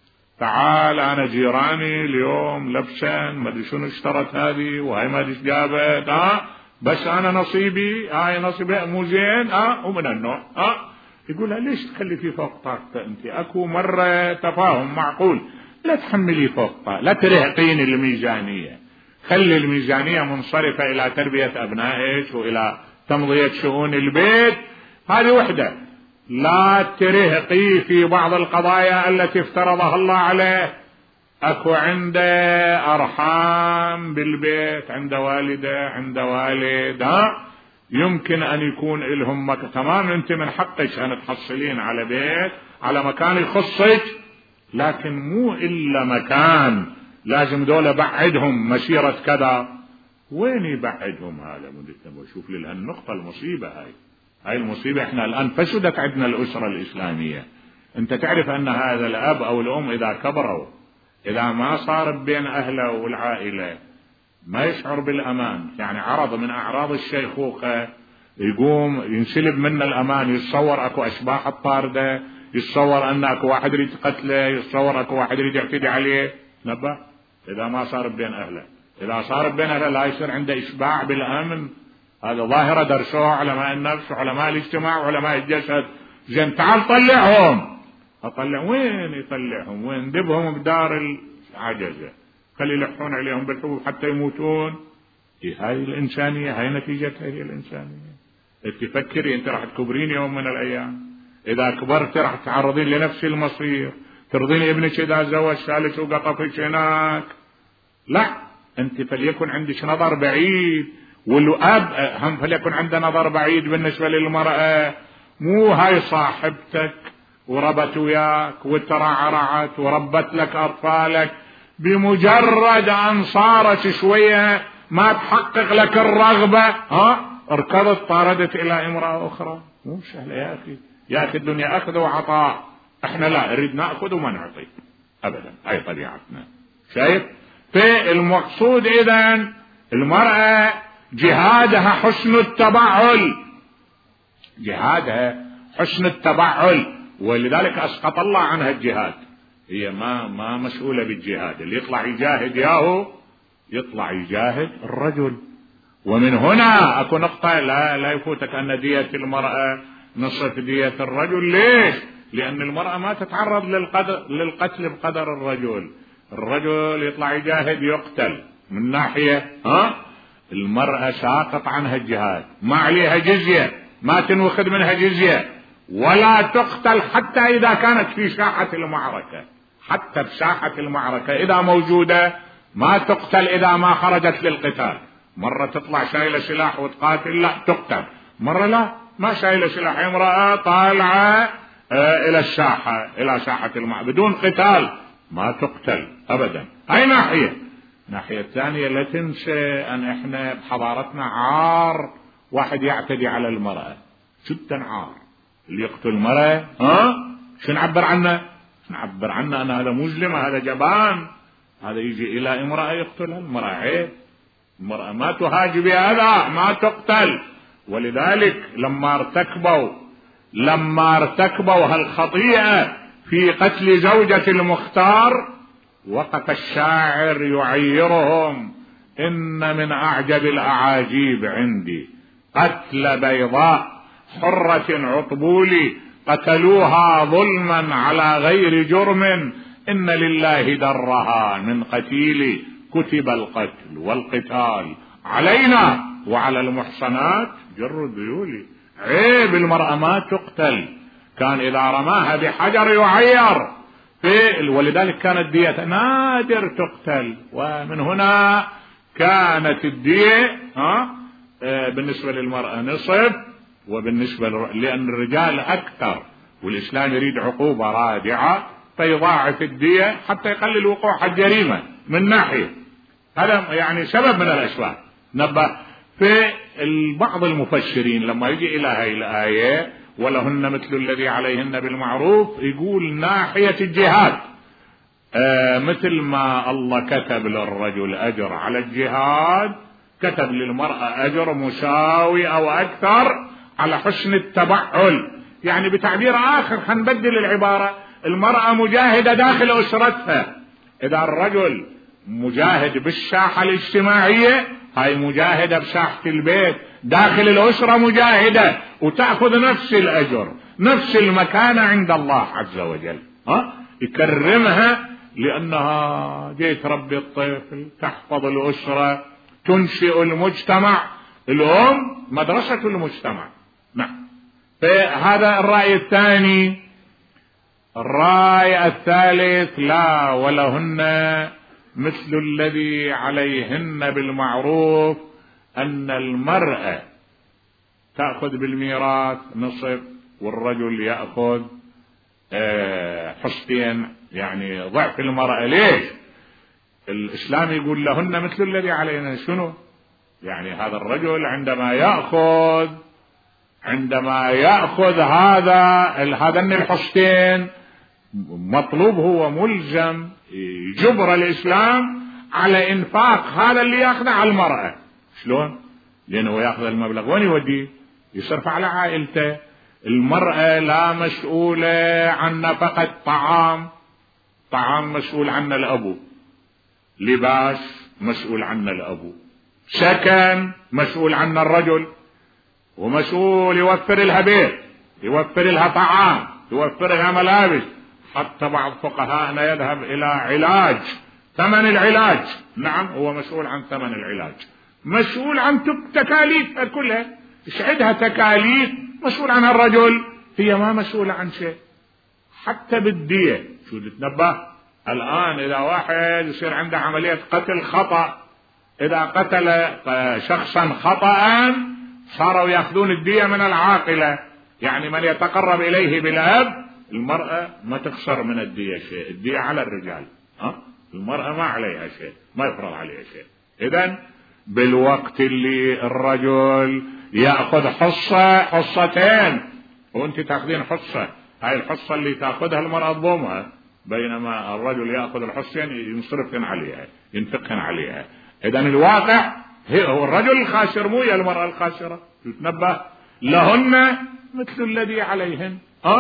تعال أنا جيراني اليوم لبسا ما ادري شنو اشترت هذه وهي ما ادري جابت، بس أنا نصيبي هاي نصيبي مو زين ومن النوع يقولها ليش تخلي فيه فوق طاقته أنت؟ أكو مرة تفاهم معقول، لا تحملي فوق طاقته، لا ترهقين الميزانية، خلي الميزانية منصرفة إلى تربية أبنائك وإلى تمضية شؤون البيت، هذه وحدة. لا ترهقي في بعض القضايا التي افترضها الله عليه. أكو عنده أرحام بالبيت، عنده والدة، عنده والد، يمكن أن يكون لهم تمام أنت من حقك أن تحصلين على بيت على مكان يخصك، لكن مو إلا مكان لازم دولة بعدهم مسيرة كذا. وين يبعدهم هذا؟ شوف لي النقطة المصيبة هاي المصيبة. احنا الآن فسدت عندنا الأسرة الإسلامية. انت تعرف أن هذا الأب أو الأم إذا كبروا، إذا ما صار بين أهله والعائلة ما يشعر بالأمان، يعني عرض من أعراض الشيخوخة، يقوم ينسلب منه الأمان، يتصور أكو أشباح الطاردة، يتصور أن أكو واحد يريد قتله، يتصور أكو واحد يريد يعتدي عليه. نبه إذا ما صار بين أهله، إذا صار بين أهله لا يصير عنده إشباع بالأمن. هذا ظاهرة درسوها علماء النفس وعلماء الاجتماع وعلماء الجسد. زين تعال طلعهم. أطلع وين؟ يطلعهم وين؟ دبهم بدار العجزة، خلي يلحون عليهم بالحبوب حتى يموتون. هاي الإنسانية، هاي نتيجتها هي الإنسانية. تفكري أنت راح تكبرين يوم من الأيام، إذا كبرت راح تعرضين لنفس المصير، ترضين ابنك إذا زوج ثالث وقطفك هناك؟ لا، أنت فليكن عندك نظر بعيد، والأب هم فليكن عنده نظر بعيد بالنسبة للمرأة. مو هاي صاحبتك وربت وياك وترعرعت وربت لك أطفالك، بمجرد أن صارت شوية ما تحقق لك الرغبة اركضت طاردت إلى امرأة أخرى. مو سهلة يا أخي، يا أخي الدنيا أخذ وعطاء، احنا لا نريد نأخذ وما نعطي أبدا، أي طبيعتنا. شايف؟ فالمقصود إذن المرأة جهادها حسن التبعل، جهادها حسن التبعل، ولذلك أسقط الله عنها الجهاد. هي ما مسؤولة بالجهاد، اللي يطلع يجاهد ياهو يطلع يجاهد الرجل. ومن هنا أكو نقطة لا يفوتك أن دية المرأة نصف دية الرجل. ليش؟ لأن المرأة ما تتعرض للقتل بقدر الرجل. الرجل يطلع يجاهد يقتل من ناحية، المرأة ساقط عنها الجهاد، ما عليها جزية، ما تنوخذ منها جزية، ولا تقتل حتى إذا كانت في ساحة المعركة. حتى في ساحة المعركة إذا موجودة ما تقتل إذا ما خرجت للقتال. مرة تطلع شايلة سلاح وتقاتل، لا تقتل. مرة لا، ما شايلة سلاح، امرأة طالعة إلى الساحة، إلى ساحة المعركة بدون قتال، ما تقتل أبدا. هاي ناحية. الناحية الثانية لا تنسى أن إحنا بحضارتنا عار واحد يعتدي على المرأة، جدا عار. اللي يقتل المرأة شو نعبر عنه؟ نعبر عنه أن هذا مجرم، هذا جبان، هذا يجي إلى امرأة يقتلها. المرأة عيب، المرأة ما تهاج بهذا، ما تقتل. ولذلك لما ارتكبوا هالخطيئة في قتل زوجة المختار، وقف الشاعر يعيرهم: إن من أعجب الأعاجيب عندي قتل بيضاء حرة عطبول قتلوها ظلما على غير جرم، إن لله درها من قتيل كتب القتل والقتال علينا وعلى المحصنات جر الذيول. عيب المرأة ما تقتل، كان إذا رماها بحجر يعير. ولذلك كانت دية نادر تقتل. ومن هنا كانت الدية بالنسبة للمرأة نصف، وبالنسبة لأن الرجال أكثر، والإسلام يريد عقوبة رادعة فيضاعف الدية حتى يقلل وقوع الجريمة من ناحية. هذا يعني سبب من الأسباب. نبه في بعض المفسرين لما يجي إلى هاي الآية ولهن مثل الذي عليهن بالمعروف، يقول ناحية الجهاد مثل ما الله كتب للرجل أجر على الجهاد، كتب للمرأة أجر مساوي أو أكثر على حسن التبعل. يعني بتعبير آخر هنبدل العبارة، المرأة مجاهدة داخل أسرتها. إذا الرجل مجاهد بالساحة الاجتماعية، هاي مجاهدة بساحة البيت، داخل الأسرة مجاهدة، وتأخذ نفس الأجر، نفس المكانة عند الله عز وجل. يكرمها لأنها جيت تربي الطفل، تحفظ الأسرة، تنشئ المجتمع. الأم مدرسة المجتمع. نعم. فهذا الرأي الثاني. الرأي الثالث: لا، ولهن مثل الذي عليهن بالمعروف، أن المرأة تأخذ بالميراث نصف والرجل يأخذ حصتين، يعني ضعف المرأة. ليش؟ الإسلام يقول لهن مثل الذي عليهن. شنو يعني؟ هذا الرجل عندما يأخذ هذين الحصتين، مطلوب هو ملزم جبر الإسلام على إنفاق هذا اللي يأخذه على المرأة. شلون؟ لأنه يأخذ المبلغ وين يوديه؟ يصرف على عائلته. المرأة لا مسؤولة عن نفقة طعام مسؤول عنه الأبو، لباس مسؤول عنه الأبو، سكن مسؤول عنه الرجل، ومسؤول يوفر لها بيت، يوفر لها طعام، يوفر لها ملابس. حتى بعض فقهاءنا يذهب إلى علاج، ثمن العلاج. نعم، هو مسؤول عن ثمن العلاج، مسؤول عن تكاليف كلها، إيش عندها تكاليف مسؤول عنها الرجل، هي ما مسؤولة عن شيء. حتى بالدية شو تتنبه الآن؟ إذا واحد يصير عنده عملية قتل خطأ، إذا قتل شخصا خطأ صاروا يأخذون الدية من العاقلة، يعني من يتقرب إليه بالأب. المرأة ما تخسر من الدية شيء، الدية على الرجال. المرأة ما عليها شيء، ما يفرض عليها شيء. إذن بالوقت اللي الرجل يأخذ حصتين وانت تأخذين حصة، هاي الحصة اللي تأخذها المرأة تضمها، بينما الرجل يأخذ الحصتين ينصرفن عليها، ينفقن عليها. إذن الواقع هو الرجل الخاسر مو هي المرأة الخاسرة. تنبه لهن مثل الذي عليهن.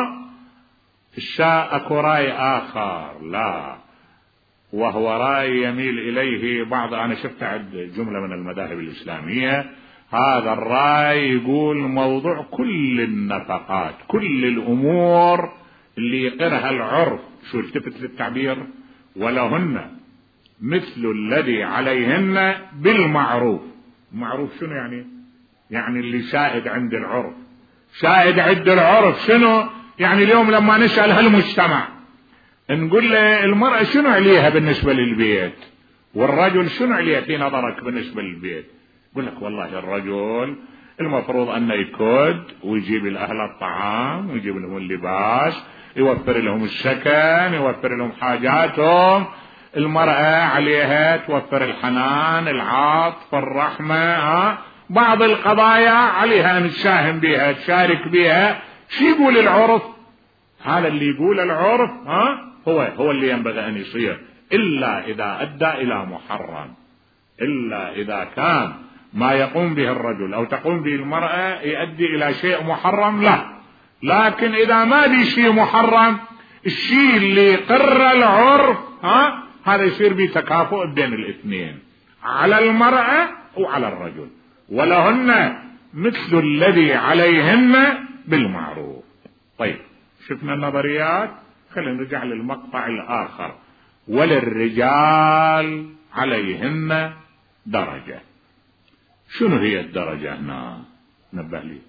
الشاء اكو راي اخر لا، وهو راي يميل اليه بعض، انا شفت عند جملة من المذاهب الاسلامية هذا الراي يقول موضوع كل النفقات، كل الامور اللي يقرها العرف، شو التفت للتعبير، ولهن مثل الذي عليهن بالمعروف. المعروف شنو يعني؟ يعني اللي شائد عند العرف. شائد عند العرف شنو يعني؟ اليوم لما نسأل هالمجتمع نقول له المرأة شنو عليها بالنسبة للبيت، والرجل شنو عليه في نظرك بالنسبة للبيت؟ يقول لك والله الرجل المفروض أنه يكد ويجيب الأهل الطعام ويجيب لهم اللباس، يوفر لهم السكن، يوفر لهم حاجاتهم. المرأة عليها توفر الحنان، العاطفة، الرحمة، بعض القضايا عليها أن تساهم بها، تشارك بها. شو يقول العرف؟ هذا اللي يقول العرف هو اللي ينبغي أن يصير، إلا إذا أدى إلى محرم، إلا إذا كان ما يقوم به الرجل أو تقوم به المرأة يؤدي إلى شيء محرم لا. لكن إذا ما بي شيء محرم، الشيء اللي قر العرف هذا يصير بتكافؤ بين الاثنين، على المرأة وعلى الرجل. ولهن مثل الذي عليهن بالمعروف. طيب شفنا النظريات، خلينا نرجع للمقطع الآخر. وللرجال عليهن درجة. شنو هي الدرجة هنا؟ نبه لي.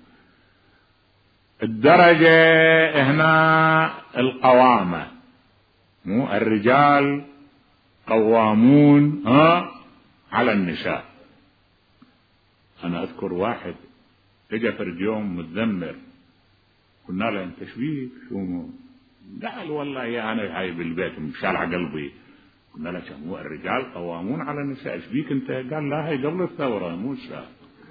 الدرجة هنا القوامة، مو الرجال قوامون على النساء. أنا أذكر واحد اجى في يوم متذمر، قلنا له أنت شبيك شو؟ قال والله يا أنا هاي بالبيت مشالع قلبي. قلنا له مو الرجال قوامون على النساء، شبيك أنت؟ قال لا هاي قبل الثورة مو شا.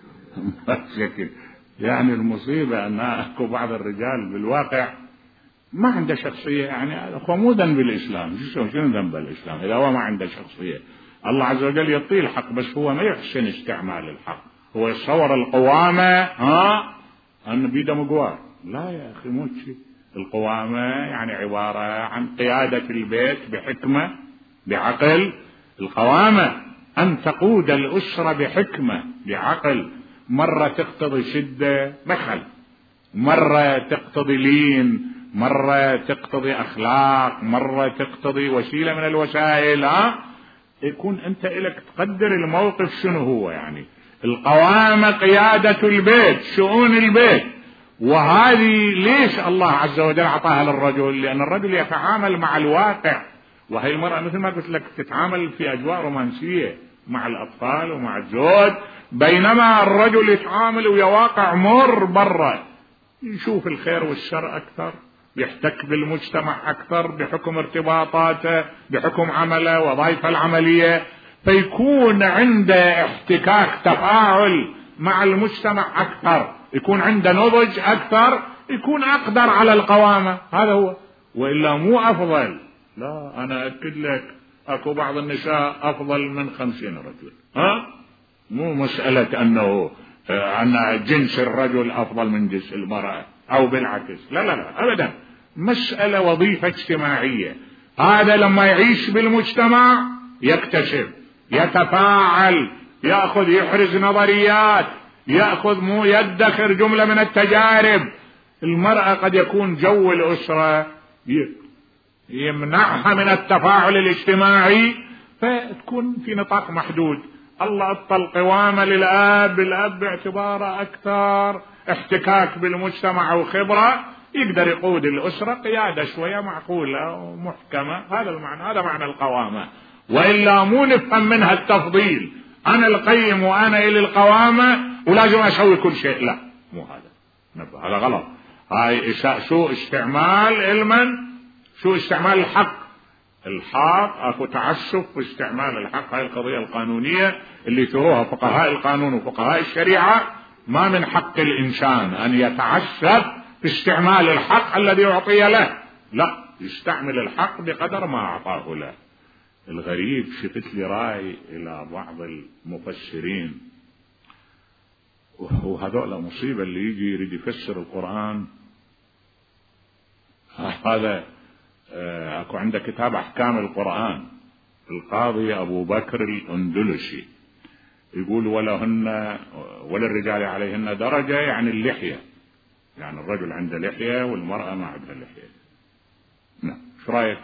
شكل يعني المصيبة أن أكو بعض الرجال بالواقع ما عنده شخصية. يعني هو مو ذنب الإسلام، شنو ذنب الإسلام إذا هو ما عنده شخصية؟ الله عز وجل يعطيه الحق، بس هو ما يحسن استعمال الحق. هو يتصور القوامة أن بيده مقوار. لا يا أخي مو شيء. القوامة يعني عبارة عن قيادة البيت بحكمة بعقل. القوامة أن تقود الأسرة بحكمة بعقل. مرة تقتضي شدة بخل، مرة تقتضي لين، مرة تقتضي أخلاق، مرة تقتضي وسيلة من الوسائل. يكون أنت إلك تقدر الموقف شنو هو. يعني القوامة قيادة البيت، شؤون البيت. وهذه ليش الله عز وجل أعطاها للرجل؟ لأن الرجل يتعامل مع الواقع، وهي المرأة مثل ما قلت لك تتعامل في أجواء رومانسية مع الأطفال ومع الزوج، بينما الرجل يتعامل ويواقع مر برا، يشوف الخير والشر أكثر، يحتك بالمجتمع أكثر بحكم ارتباطاته، بحكم عمله وظائفه العملية، فيكون عنده احتكاك تفاعل مع المجتمع أكثر، يكون عنده نضج أكثر، يكون أقدر على القوامة. هذا هو. وإلا مو أفضل. لا أنا أكد لك أكو بعض النساء أفضل من 50 رجل. مو مسألة أنه أن جنس الرجل أفضل من جنس المرأة أو بالعكس، لا لا لا أبدا. مسألة وظيفة اجتماعية. هذا لما يعيش بالمجتمع يكتشف، يتفاعل، يأخذ، يحرز نظريات، يأخذ مو يدخر جملة من التجارب. المرأة قد يكون جو الأسرة يمنعها من التفاعل الاجتماعي، فتكون في نطاق محدود. الله أعطى القوامة للأب، الأب باعتباره أكثر احتكاك بالمجتمع وخبرة، يقدر يقود الأسرة قيادة شوية معقولة ومحكمة. هذا المعنى، هذا معنى القوامة. وإلا مو نفهم منها التفضيل، أنا القيم وأنا إلى القوامة ولازم أسوي كل شيء. لا مو هذا، هذا غلط. هاي شو استعمال علما، شو استعمال الحق. الحق اكو تعسف في استعمال الحق. هاي القضية القانونية اللي ثروها فقهاء القانون وفقهاء الشريعة، ما من حق الإنسان أن يتعسف في استعمال الحق الذي أعطي له، لا، يستعمل الحق بقدر ما أعطاه له. الغريب شفت لي رأي إلى بعض المفسرين وهذول مصيبة اللي يجي يريد يفسر القرآن. هذا اكو عنده كتاب احكام القرآن القاضي ابو بكر الاندلسي، يقول وللرجال عليهن درجة، يعني اللحية، يعني الرجل عنده لحية والمرأة ما عندها لحية. نعم، ايش رايك؟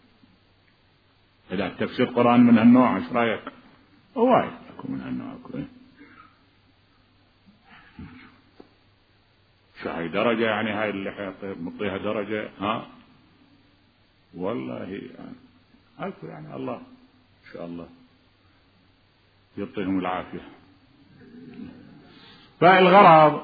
اذا تفسير قرآن من هالنوع ايش رايك؟ وايد اكو من هالنوع اكو. شو هاي درجة؟ يعني هاي اللحية طيب نعطيها درجة؟ ها والله يعني اكو، يعني الله ان شاء الله يعطيهم العافية. فالغرض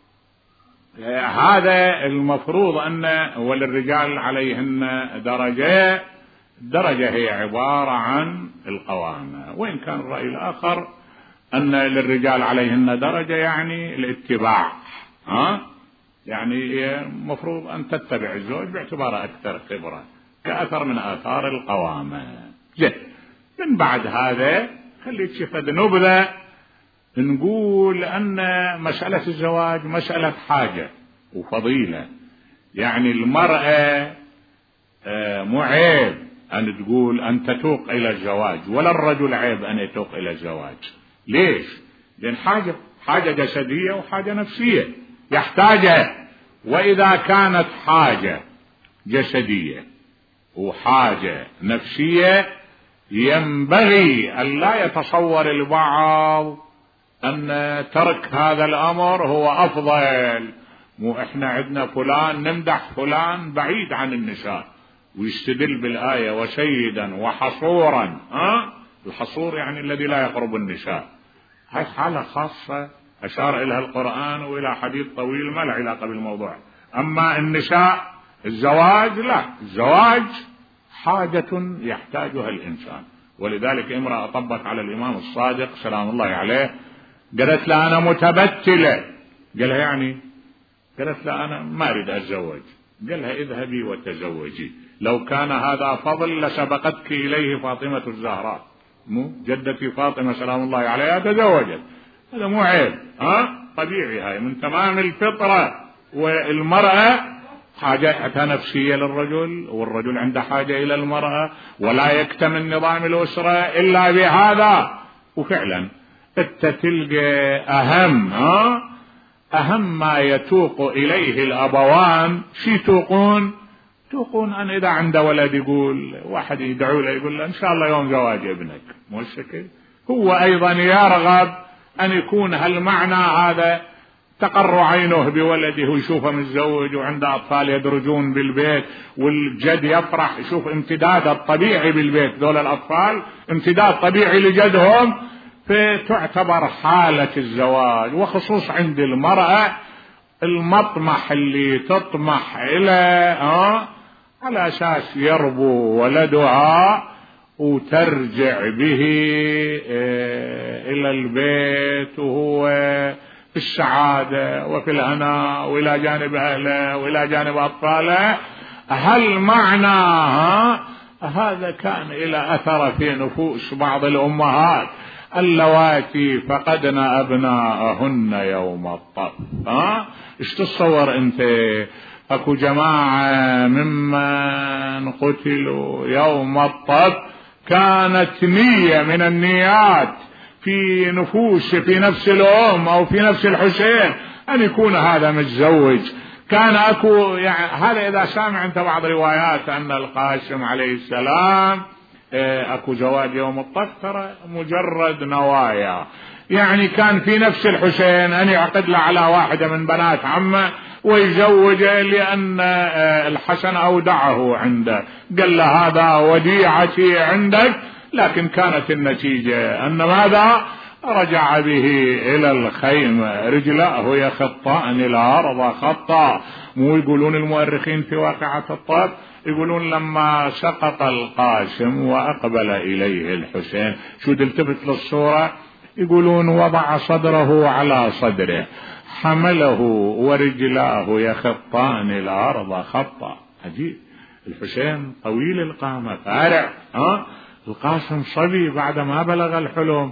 هذا المفروض أن وللرجال عليهن درجة. الدرجة هي عبارة عن القوامة، وإن كان الرأي الآخر أن للرجال عليهن درجة يعني الاتباع، يعني المفروض أن تتبع الزوج باعتباره أكثر خبرة كأثر من آثار القوامة. من بعد هذا خليك تشوف نبذة نقول أن مسألة الزواج مسألة حاجة وفضيلة. يعني المرأة مو عيب أن تقول أن تتوق إلى الزواج، ولا الرجل عيب أن يتوق إلى الزواج. ليش؟ لأن حاجة جسدية وحاجة نفسية يحتاجها. وإذا كانت حاجة جسدية وحاجة نفسية ينبغي أن لا يتصور البعض أن ترك هذا الأمر هو أفضل. مو إحنا عندنا فلان نمدح فلان بعيد عن النساء ويستدل بالآية وسيدا وحصورا. الحصور يعني الذي لا يقرب النساء. هاي حالة خاصة أشار إليها القرآن وإلى حديث طويل ما له علاقة بالموضوع. أما النساء الزواج لا، الزواج حاجة يحتاجها الإنسان. ولذلك امرأة طبت على الإمام الصادق سلام الله عليه، قالت له أنا متبتلة. قالها يعني؟ قالت له أنا ما أريد أتزوج. قالها اذهبي وتزوجي، لو كان هذا فضل لسبقتك إليه فاطمة الزهراء، مو جدتي فاطمة سلام الله عليها تزوجت. هذا مو عيب، طبيعي، هاي من تمام الفطرة. والمرأة حاجتها نفسية للرجل، والرجل عنده حاجة إلى المرأة، ولا يكتمل نظام الأسرة إلا بهذا. وفعلا انت تلقى أهم ما يتوق إليه الأبوان شي توقون أن إذا عنده ولد يقول واحد يدعو له يقول له إن شاء الله يوم زواج ابنك، مو الشكل. هو أيضا يرغب أن يكون هالمعنى هذا تقر عينه بولده ويشوفه متزوج وعنده أطفال يدرجون بالبيت، والجد يفرح يشوف امتداد الطبيعي بالبيت. دول الأطفال امتداد طبيعي لجدهم. فتعتبر حالة الزواج وخصوص عند المرأة المطمح اللي تطمح إلى على أساس يربو ولدها وترجع به إلى البيت وهو في السعادة وفي الهناء وإلى جانب أهله وإلى جانب أطفاله. هل معنى هذا كان إلى أثر في نفوس بعض الأمهات اللواتي فقدن أبناءهن يوم الطف. ايش تتصور انت؟ اكو جماعة ممن قتلوا يوم الطف كانت نية من النيات في نفوس في نفس الأم أو في نفس الحسين أن يكون هذا متزوج. كان أكو يعني هذا إذا سامع أنت بعض روايات أن القاسم عليه السلام أكو زواج يوم الطف، ترى مجرد نوايا. يعني كان في نفس الحسين أن يعقد له على واحدة من بنات عمه ويزوجه لأن الحسن أودعه عنده، قال له هذا وديعتي عندك. لكن كانت النتيجة أن ماذا؟ رجع به إلى الخيمة، رجلاه يخطان الأرض خطا. مو يقولون المؤرخين في واقعة الطف، يقولون لما سقط القاسم وأقبل إليه الحسين شو التفت للصورة، يقولون وضع صدره على صدره، حمله ورجلاه يخطان الأرض خطا. عجيب، الحسين طويل القامة فارع، القاسم صبي بعد ما بلغ الحلم.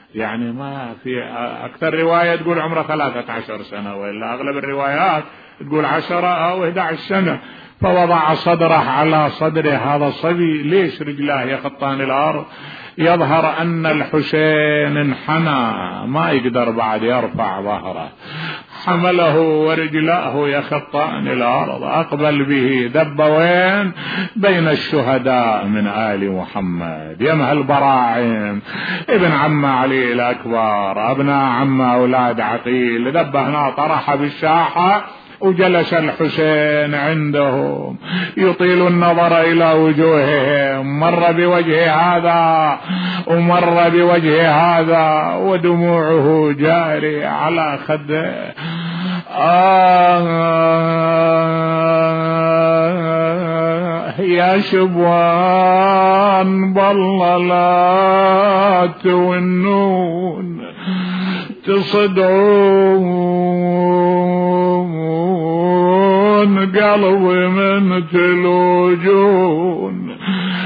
يعني ما في أكثر رواية تقول عمره 13 سنة، وإلا أغلب الروايات تقول 10 أو 11 سنة. فوضع صدره على صدر هذا الصبي. ليش رجلاه يخطان الأرض؟ يظهر أن الحسين انحنى ما يقدر بعد يرفع ظهره، حمله ورجلاه يخطان الأرض، أقبل به دب وين؟ بين الشهداء من آل محمد. يمه البراعم ابن عم علي الأكبر، أبناء عم أولاد عقيل، دب هنا طرح بالساحة، وجلس الحسين عندهم يطيل النظر إلى وجوههم، مر بوجه هذا ومر بوجه هذا ودموعه جاري على خده. يا شبوان بالله لا تونون تصدعون قلبي من تلوجون،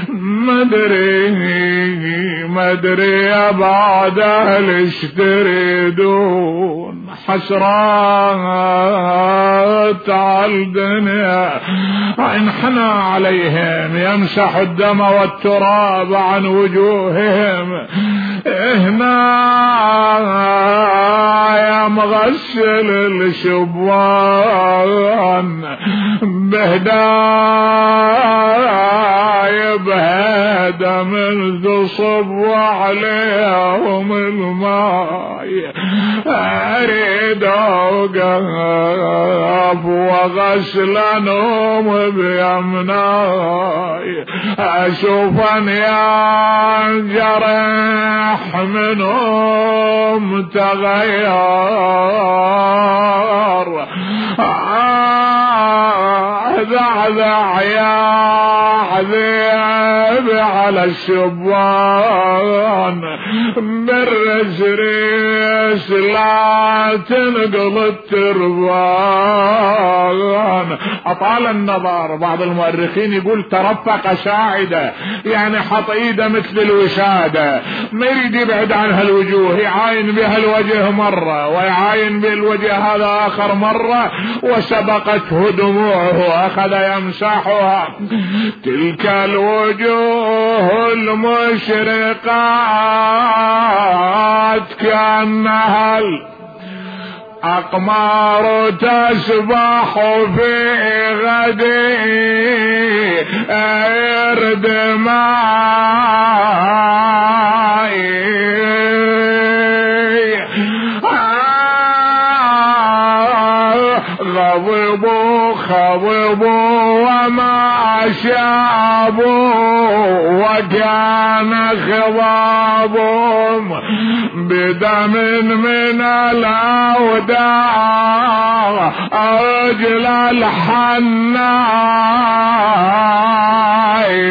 مدري أبعد أهل اشتريدون، حسرات على الدنيا انحنى عليهم يمسح الدم والتراب عن وجوههم. هنا يا مغسل الشبان بهداي بهدى منذ صب عليهم الماء، أريد أوقف وغسلنهم بيمناي، أشوفن يا جرح منهم تغير، ذعذع يا عذيب على الشبان، بالرسريس لا تنقل التربان. أطال النظر، بعض المؤرخين يقول ترفق ساعدة، يعني حط ايده مثل الوسادة، ما يريد يبعد عنها الوجوه، يعاين بها الوجه مرة ويعاين بالوجه هذا آخر مرة، وسبقته دموعه أخذ يمسحها. تلك الوجوه المشرقات كأنها الأقمار تسبح في غدي أرد ماي، خضبوا وما شابوا وكان خضابهم بدم من الأوداع أجل الحناء،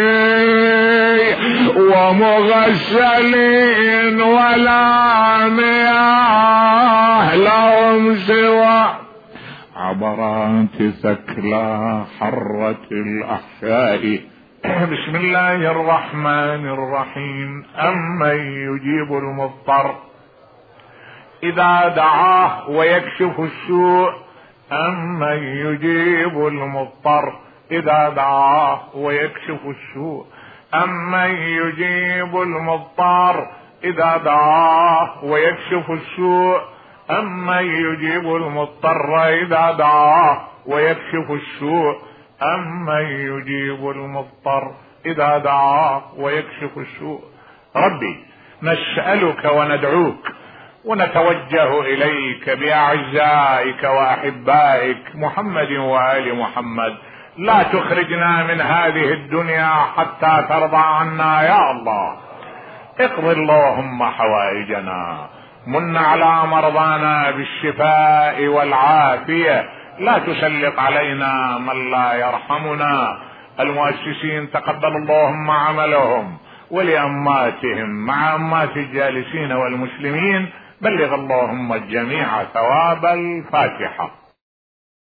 ومغسلين ولا مياه لهم سوى عبرات ثكلى حرة الأحشاء. بسم الله الرحمن الرحيم. أمن يجيب المضطر إذا دعاه ويكشف السوء، أمن يجيب المضطر إذا دعاه ويكشف السوء، أمن يجيب المضطر إذا دعاه ويكشف السوء، أمن يجيب المضطر إذا دعاه ويكشف السوء، أمن يجيب المضطر إذا دعاه ويكشف السوء. ربي نسألك وندعوك ونتوجه إليك بأعزائك وأحبائك محمد وآل محمد، لا تخرجنا من هذه الدنيا حتى ترضى عنا يا الله. اقض اللهم حوائجنا، من على مرضانا بالشفاء والعافية، لا تسلط علينا من لا يرحمنا. المؤسسين تقبل اللهم عملهم، ولأماتهم مع أمات الجالسين والمسلمين بلغ اللهم الجميع ثواب الفاتحة.